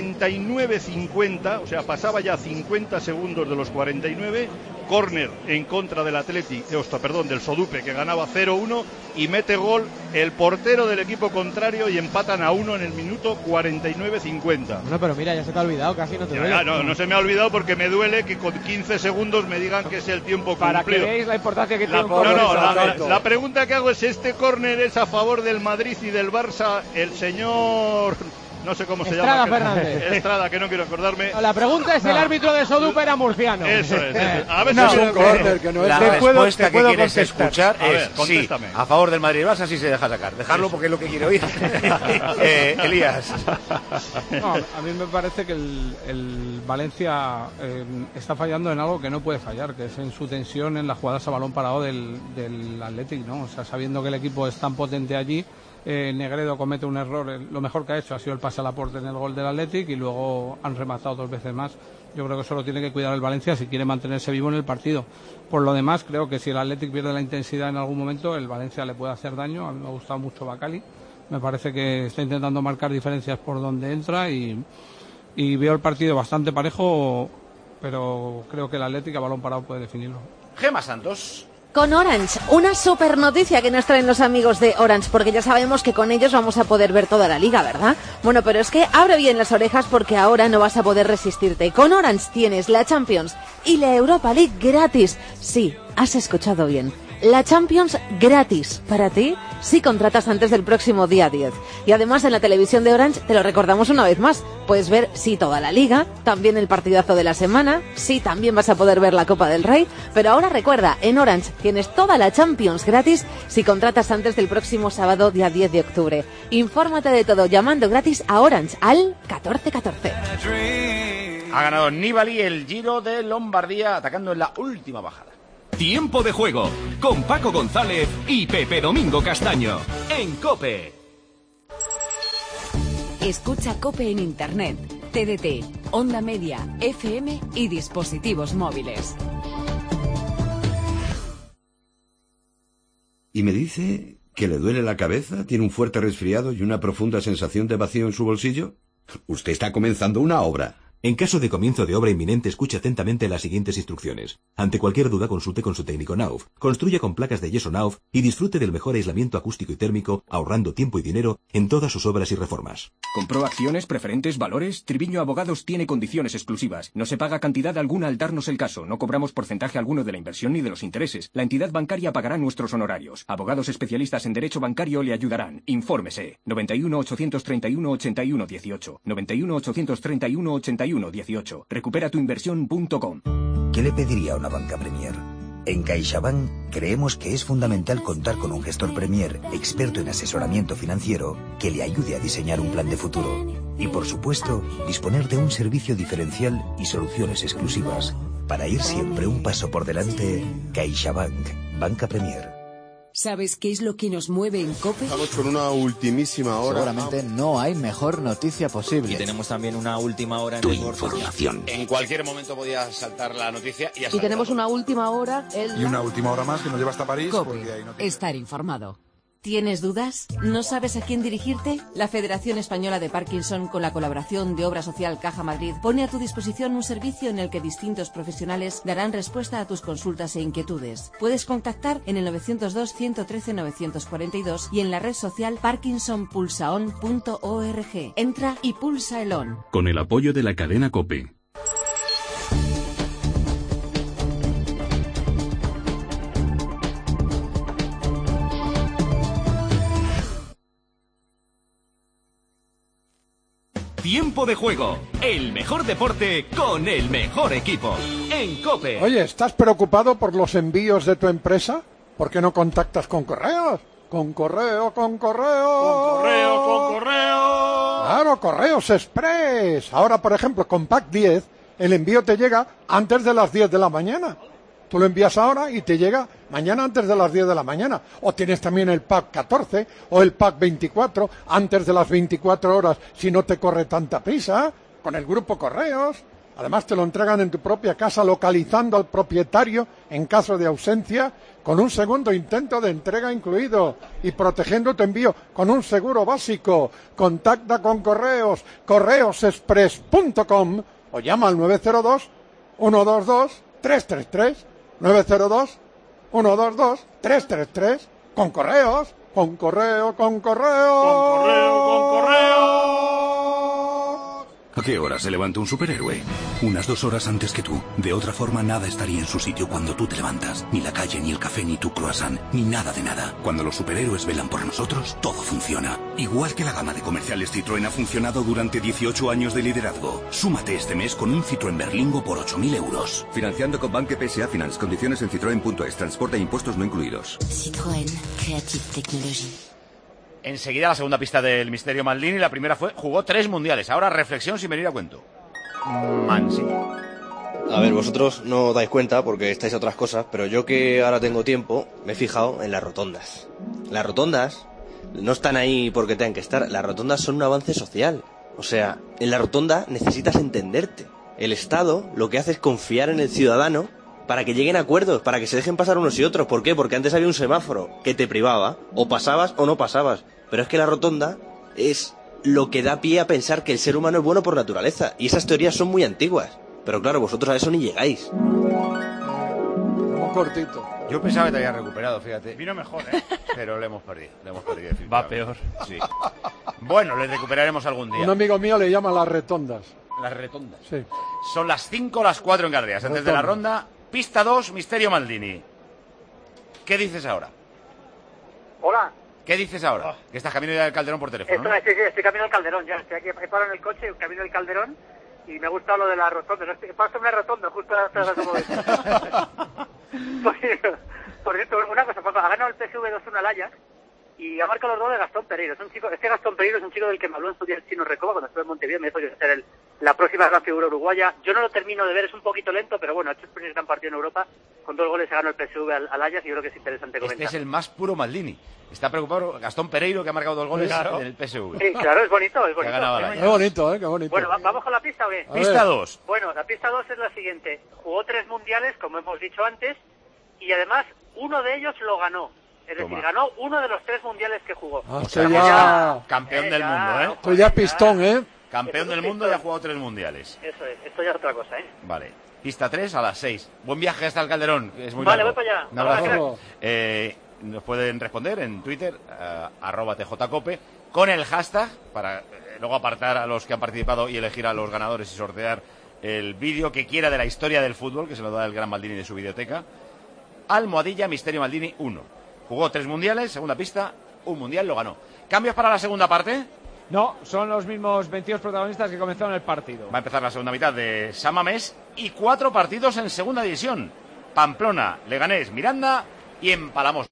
49-50, o sea, pasaba ya 50 segundos de los 49, córner en contra del del Sodupe, que ganaba 0-1 y mete gol el portero del equipo contrario y empatan a 1 en el minuto 49-50. No, pero mira, ya se te ha olvidado, casi no te duele. No se me ha olvidado porque me duele que con 15 segundos me digan que es el tiempo cumplido. Para que veáis la importancia que tiene un córner. La pregunta que hago es, ¿este córner es a favor del Madrid y del Barça? El señor... No sé cómo se llama. Estrada, que no quiero acordarme. La pregunta es si el árbitro de Sodupe era murciano. Eso es. A ver si un córner que no es. La respuesta que quieres escuchar es sí, a favor del Madrid y Barça sí se deja sacar. Dejarlo porque es lo que quiere oír. Elías. No, a mí me parece que el Valencia está fallando en algo que no puede fallar, que es en su tensión en las jugadas a balón parado del Athletic, ¿no? O sea, sabiendo que el equipo es tan potente allí, Negredo comete un error, lo mejor que ha hecho ha sido el pase a Laporte en el gol del Athletic y luego han rematado 2 veces más. Yo creo que eso lo tiene que cuidar el Valencia si quiere mantenerse vivo en el partido. Por lo demás, creo que si el Athletic pierde la intensidad en algún momento, el Valencia le puede hacer daño. A mí me ha gustado mucho Bacali, me parece que está intentando marcar diferencias por donde entra y y veo el partido bastante parejo, pero creo que el Atlético a balón parado puede definirlo. Gema Santos. Con Orange, una super noticia que nos traen los amigos de Orange, porque ya sabemos que con ellos vamos a poder ver toda la liga, ¿verdad? Bueno, pero es que abre bien las orejas porque ahora no vas a poder resistirte. Con Orange tienes la Champions y la Europa League gratis. Sí, has escuchado bien. La Champions gratis para ti si contratas antes del próximo día 10. Y además en la televisión de Orange, te lo recordamos una vez más, puedes ver toda la liga, también el partidazo de la semana, también vas a poder ver la Copa del Rey, pero ahora recuerda, en Orange tienes toda la Champions gratis si contratas antes del próximo sábado día 10 de octubre. Infórmate de todo llamando gratis a Orange al 1414. Ha ganado Nibali el Giro de Lombardía atacando en la última bajada. Tiempo de juego con Paco González y Pepe Domingo Castaño en COPE. Escucha COPE en Internet, TDT, Onda Media, FM y dispositivos móviles. Y me dice que le duele la cabeza, tiene un fuerte resfriado y una profunda sensación de vacío en su bolsillo. Usted está comenzando una obra. En caso de comienzo de obra inminente, escuche atentamente las siguientes instrucciones. Ante cualquier duda, consulte con su técnico Nauf. Construya con placas de yeso Nauf y disfrute del mejor aislamiento acústico y térmico, ahorrando tiempo y dinero en todas sus obras y reformas. ¿Compró acciones, preferentes, valores? Triviño Abogados tiene condiciones exclusivas. No se paga cantidad alguna al darnos el caso. No cobramos porcentaje alguno de la inversión ni de los intereses. La entidad bancaria pagará nuestros honorarios. Abogados especialistas en derecho bancario le ayudarán. Infórmese. 91 831 81 18. 91 831 81 18. Recuperatuinversión.com. ¿Qué le pediría a una banca Premier? En CaixaBank creemos que es fundamental contar con un gestor Premier experto en asesoramiento financiero que le ayude a diseñar un plan de futuro. Y por supuesto, disponer de un servicio diferencial y soluciones exclusivas. Para ir siempre un paso por delante, CaixaBank, Banca Premier. ¿Sabes qué es lo que nos mueve en COPE? Estamos con una ultimísima hora. Seguramente no hay mejor noticia posible. Y tenemos también una última hora en tu información. En cualquier momento podía saltar la noticia y ya Y tenemos una última hora. Y una última hora más que nos lleva hasta París. COPE. Estar informado. ¿Tienes dudas? ¿No sabes a quién dirigirte? La Federación Española de Parkinson, con la colaboración de Obra Social Caja Madrid, pone a tu disposición un servicio en el que distintos profesionales darán respuesta a tus consultas e inquietudes. Puedes contactar en el 902-113-942 y en la red social parkinsonpulsaon.org. Entra y pulsa el on. Con el apoyo de la cadena COPE. Tiempo de juego, el mejor deporte con el mejor equipo, en COPE. Oye, ¿estás preocupado por los envíos de tu empresa? ¿Por qué no contactas con Correos? Con Correos. Claro, Correos Express. Ahora, por ejemplo, con Pack 10, el envío te llega antes de las 10 de la mañana. Tú lo envías ahora y te llega mañana antes de las 10 de la mañana. O tienes también el pack 14 o el pack 24 antes de las 24 horas si no te corre tanta prisa. Con el grupo Correos. Además te lo entregan en tu propia casa localizando al propietario en caso de ausencia con un segundo intento de entrega incluido y protegiendo tu envío con un seguro básico. Contacta con Correos, correosexpress.com o llama al 902 122 333. 902-122-333. Con Correos. ¿A qué hora se levanta un superhéroe? Unas 2 horas antes que tú. De otra forma, nada estaría en su sitio cuando tú te levantas. Ni la calle, ni el café, ni tu croissant, ni nada de nada. Cuando los superhéroes velan por nosotros, todo funciona. Igual que la gama de comerciales Citroën ha funcionado durante 18 años de liderazgo. Súmate este mes con un Citroën Berlingo por 8.000 euros. Financiando con Banque PSA Finance. Condiciones en citroen.es. Transporte e impuestos no incluidos. Citroën. Creative Technology. Enseguida la segunda pista del Misterio Maldini. La primera jugó 3 mundiales. Ahora reflexión sin venir a cuento. Mancini. A ver, vosotros no os dais cuenta porque estáis a otras cosas, pero yo que ahora tengo tiempo, me he fijado en las rotondas. Las rotondas no están ahí porque tengan que estar. Las rotondas son un avance social. O sea, en la rotonda necesitas entenderte. El Estado lo que hace es confiar en el ciudadano para que lleguen a acuerdos, para que se dejen pasar unos y otros. ¿Por qué? Porque antes había un semáforo que te privaba, o pasabas o no pasabas. Pero es que la rotonda es lo que da pie a pensar que el ser humano es bueno por naturaleza. Y esas teorías son muy antiguas. Pero claro, vosotros a eso ni llegáis. Muy cortito. Yo pensaba que te había recuperado, fíjate. Vino mejor, Pero le hemos perdido. Va peor. Sí. Bueno, le recuperaremos algún día. Un amigo mío le llama las retondas. Las retondas. Sí. Son las 5 o las 4 en Canarias. Antes de la ronda, pista 2, Misterio Maldini. ¿Qué dices ahora? Hola. ¿Qué dices ahora? Que estás camino ya del Calderón por teléfono, ¿no? Estoy camino del Calderón, ya. Estoy aquí, he parado en el coche, camino del Calderón, y me gusta lo de la rotonda. Paso una rotonda justo atrás de todo esto. Por cierto, una cosa, Paco, ha ganado el PSV 2-1 al Ajax, y ha marcado los goles de Gastón Pereiro. Este Gastón Pereiro es un chico del que me habló en su día el Chino Recoba cuando estuve en Montevideo. Me dijo que iba a ser la próxima gran figura uruguaya. Yo no lo termino de ver, es un poquito lento, pero bueno, ha hecho el primer gran partido en Europa. Con 2 goles se ganó el PSV al Ajax y yo creo que es interesante comentar. Este es el más puro Maldini. Está preocupado Gastón Pereiro, que ha marcado 2 goles en el PSV. Sí, claro, es bonito. Que ha ganado Qué bonito, qué bonito. Bueno, ¿vamos con la pista o qué? Pista 2. Bueno, la pista 2 es la siguiente. Jugó 3 mundiales, como hemos dicho antes, y además uno de ellos lo ganó. Es decir, ganó uno de los 3 mundiales que jugó. Campeón del mundo, ¿eh? Esto ya es pistón, ¿eh? Campeón del mundo y ha jugado 3 mundiales. Eso es, esto ya es otra cosa, ¿eh? Vale. Pista 3 a las 6. Buen viaje hasta el Calderón, que es muy largo. largo. Voy para allá. Un abrazo. Nos pueden responder en Twitter, @tjcope, con el hashtag, para luego apartar a los que han participado y elegir a los ganadores y sortear el vídeo que quiera de la historia del fútbol, que se lo da el gran Maldini de su videoteca. Almohadilla Misterio Maldini 1. Jugó 3 mundiales, segunda pista, 1 mundial, lo ganó. ¿Cambios para la segunda parte? No, son los mismos 22 protagonistas que comenzaron el partido. Va a empezar la segunda mitad de San Mamés y 4 partidos en segunda división. Pamplona, Leganés, Miranda y Empalamos.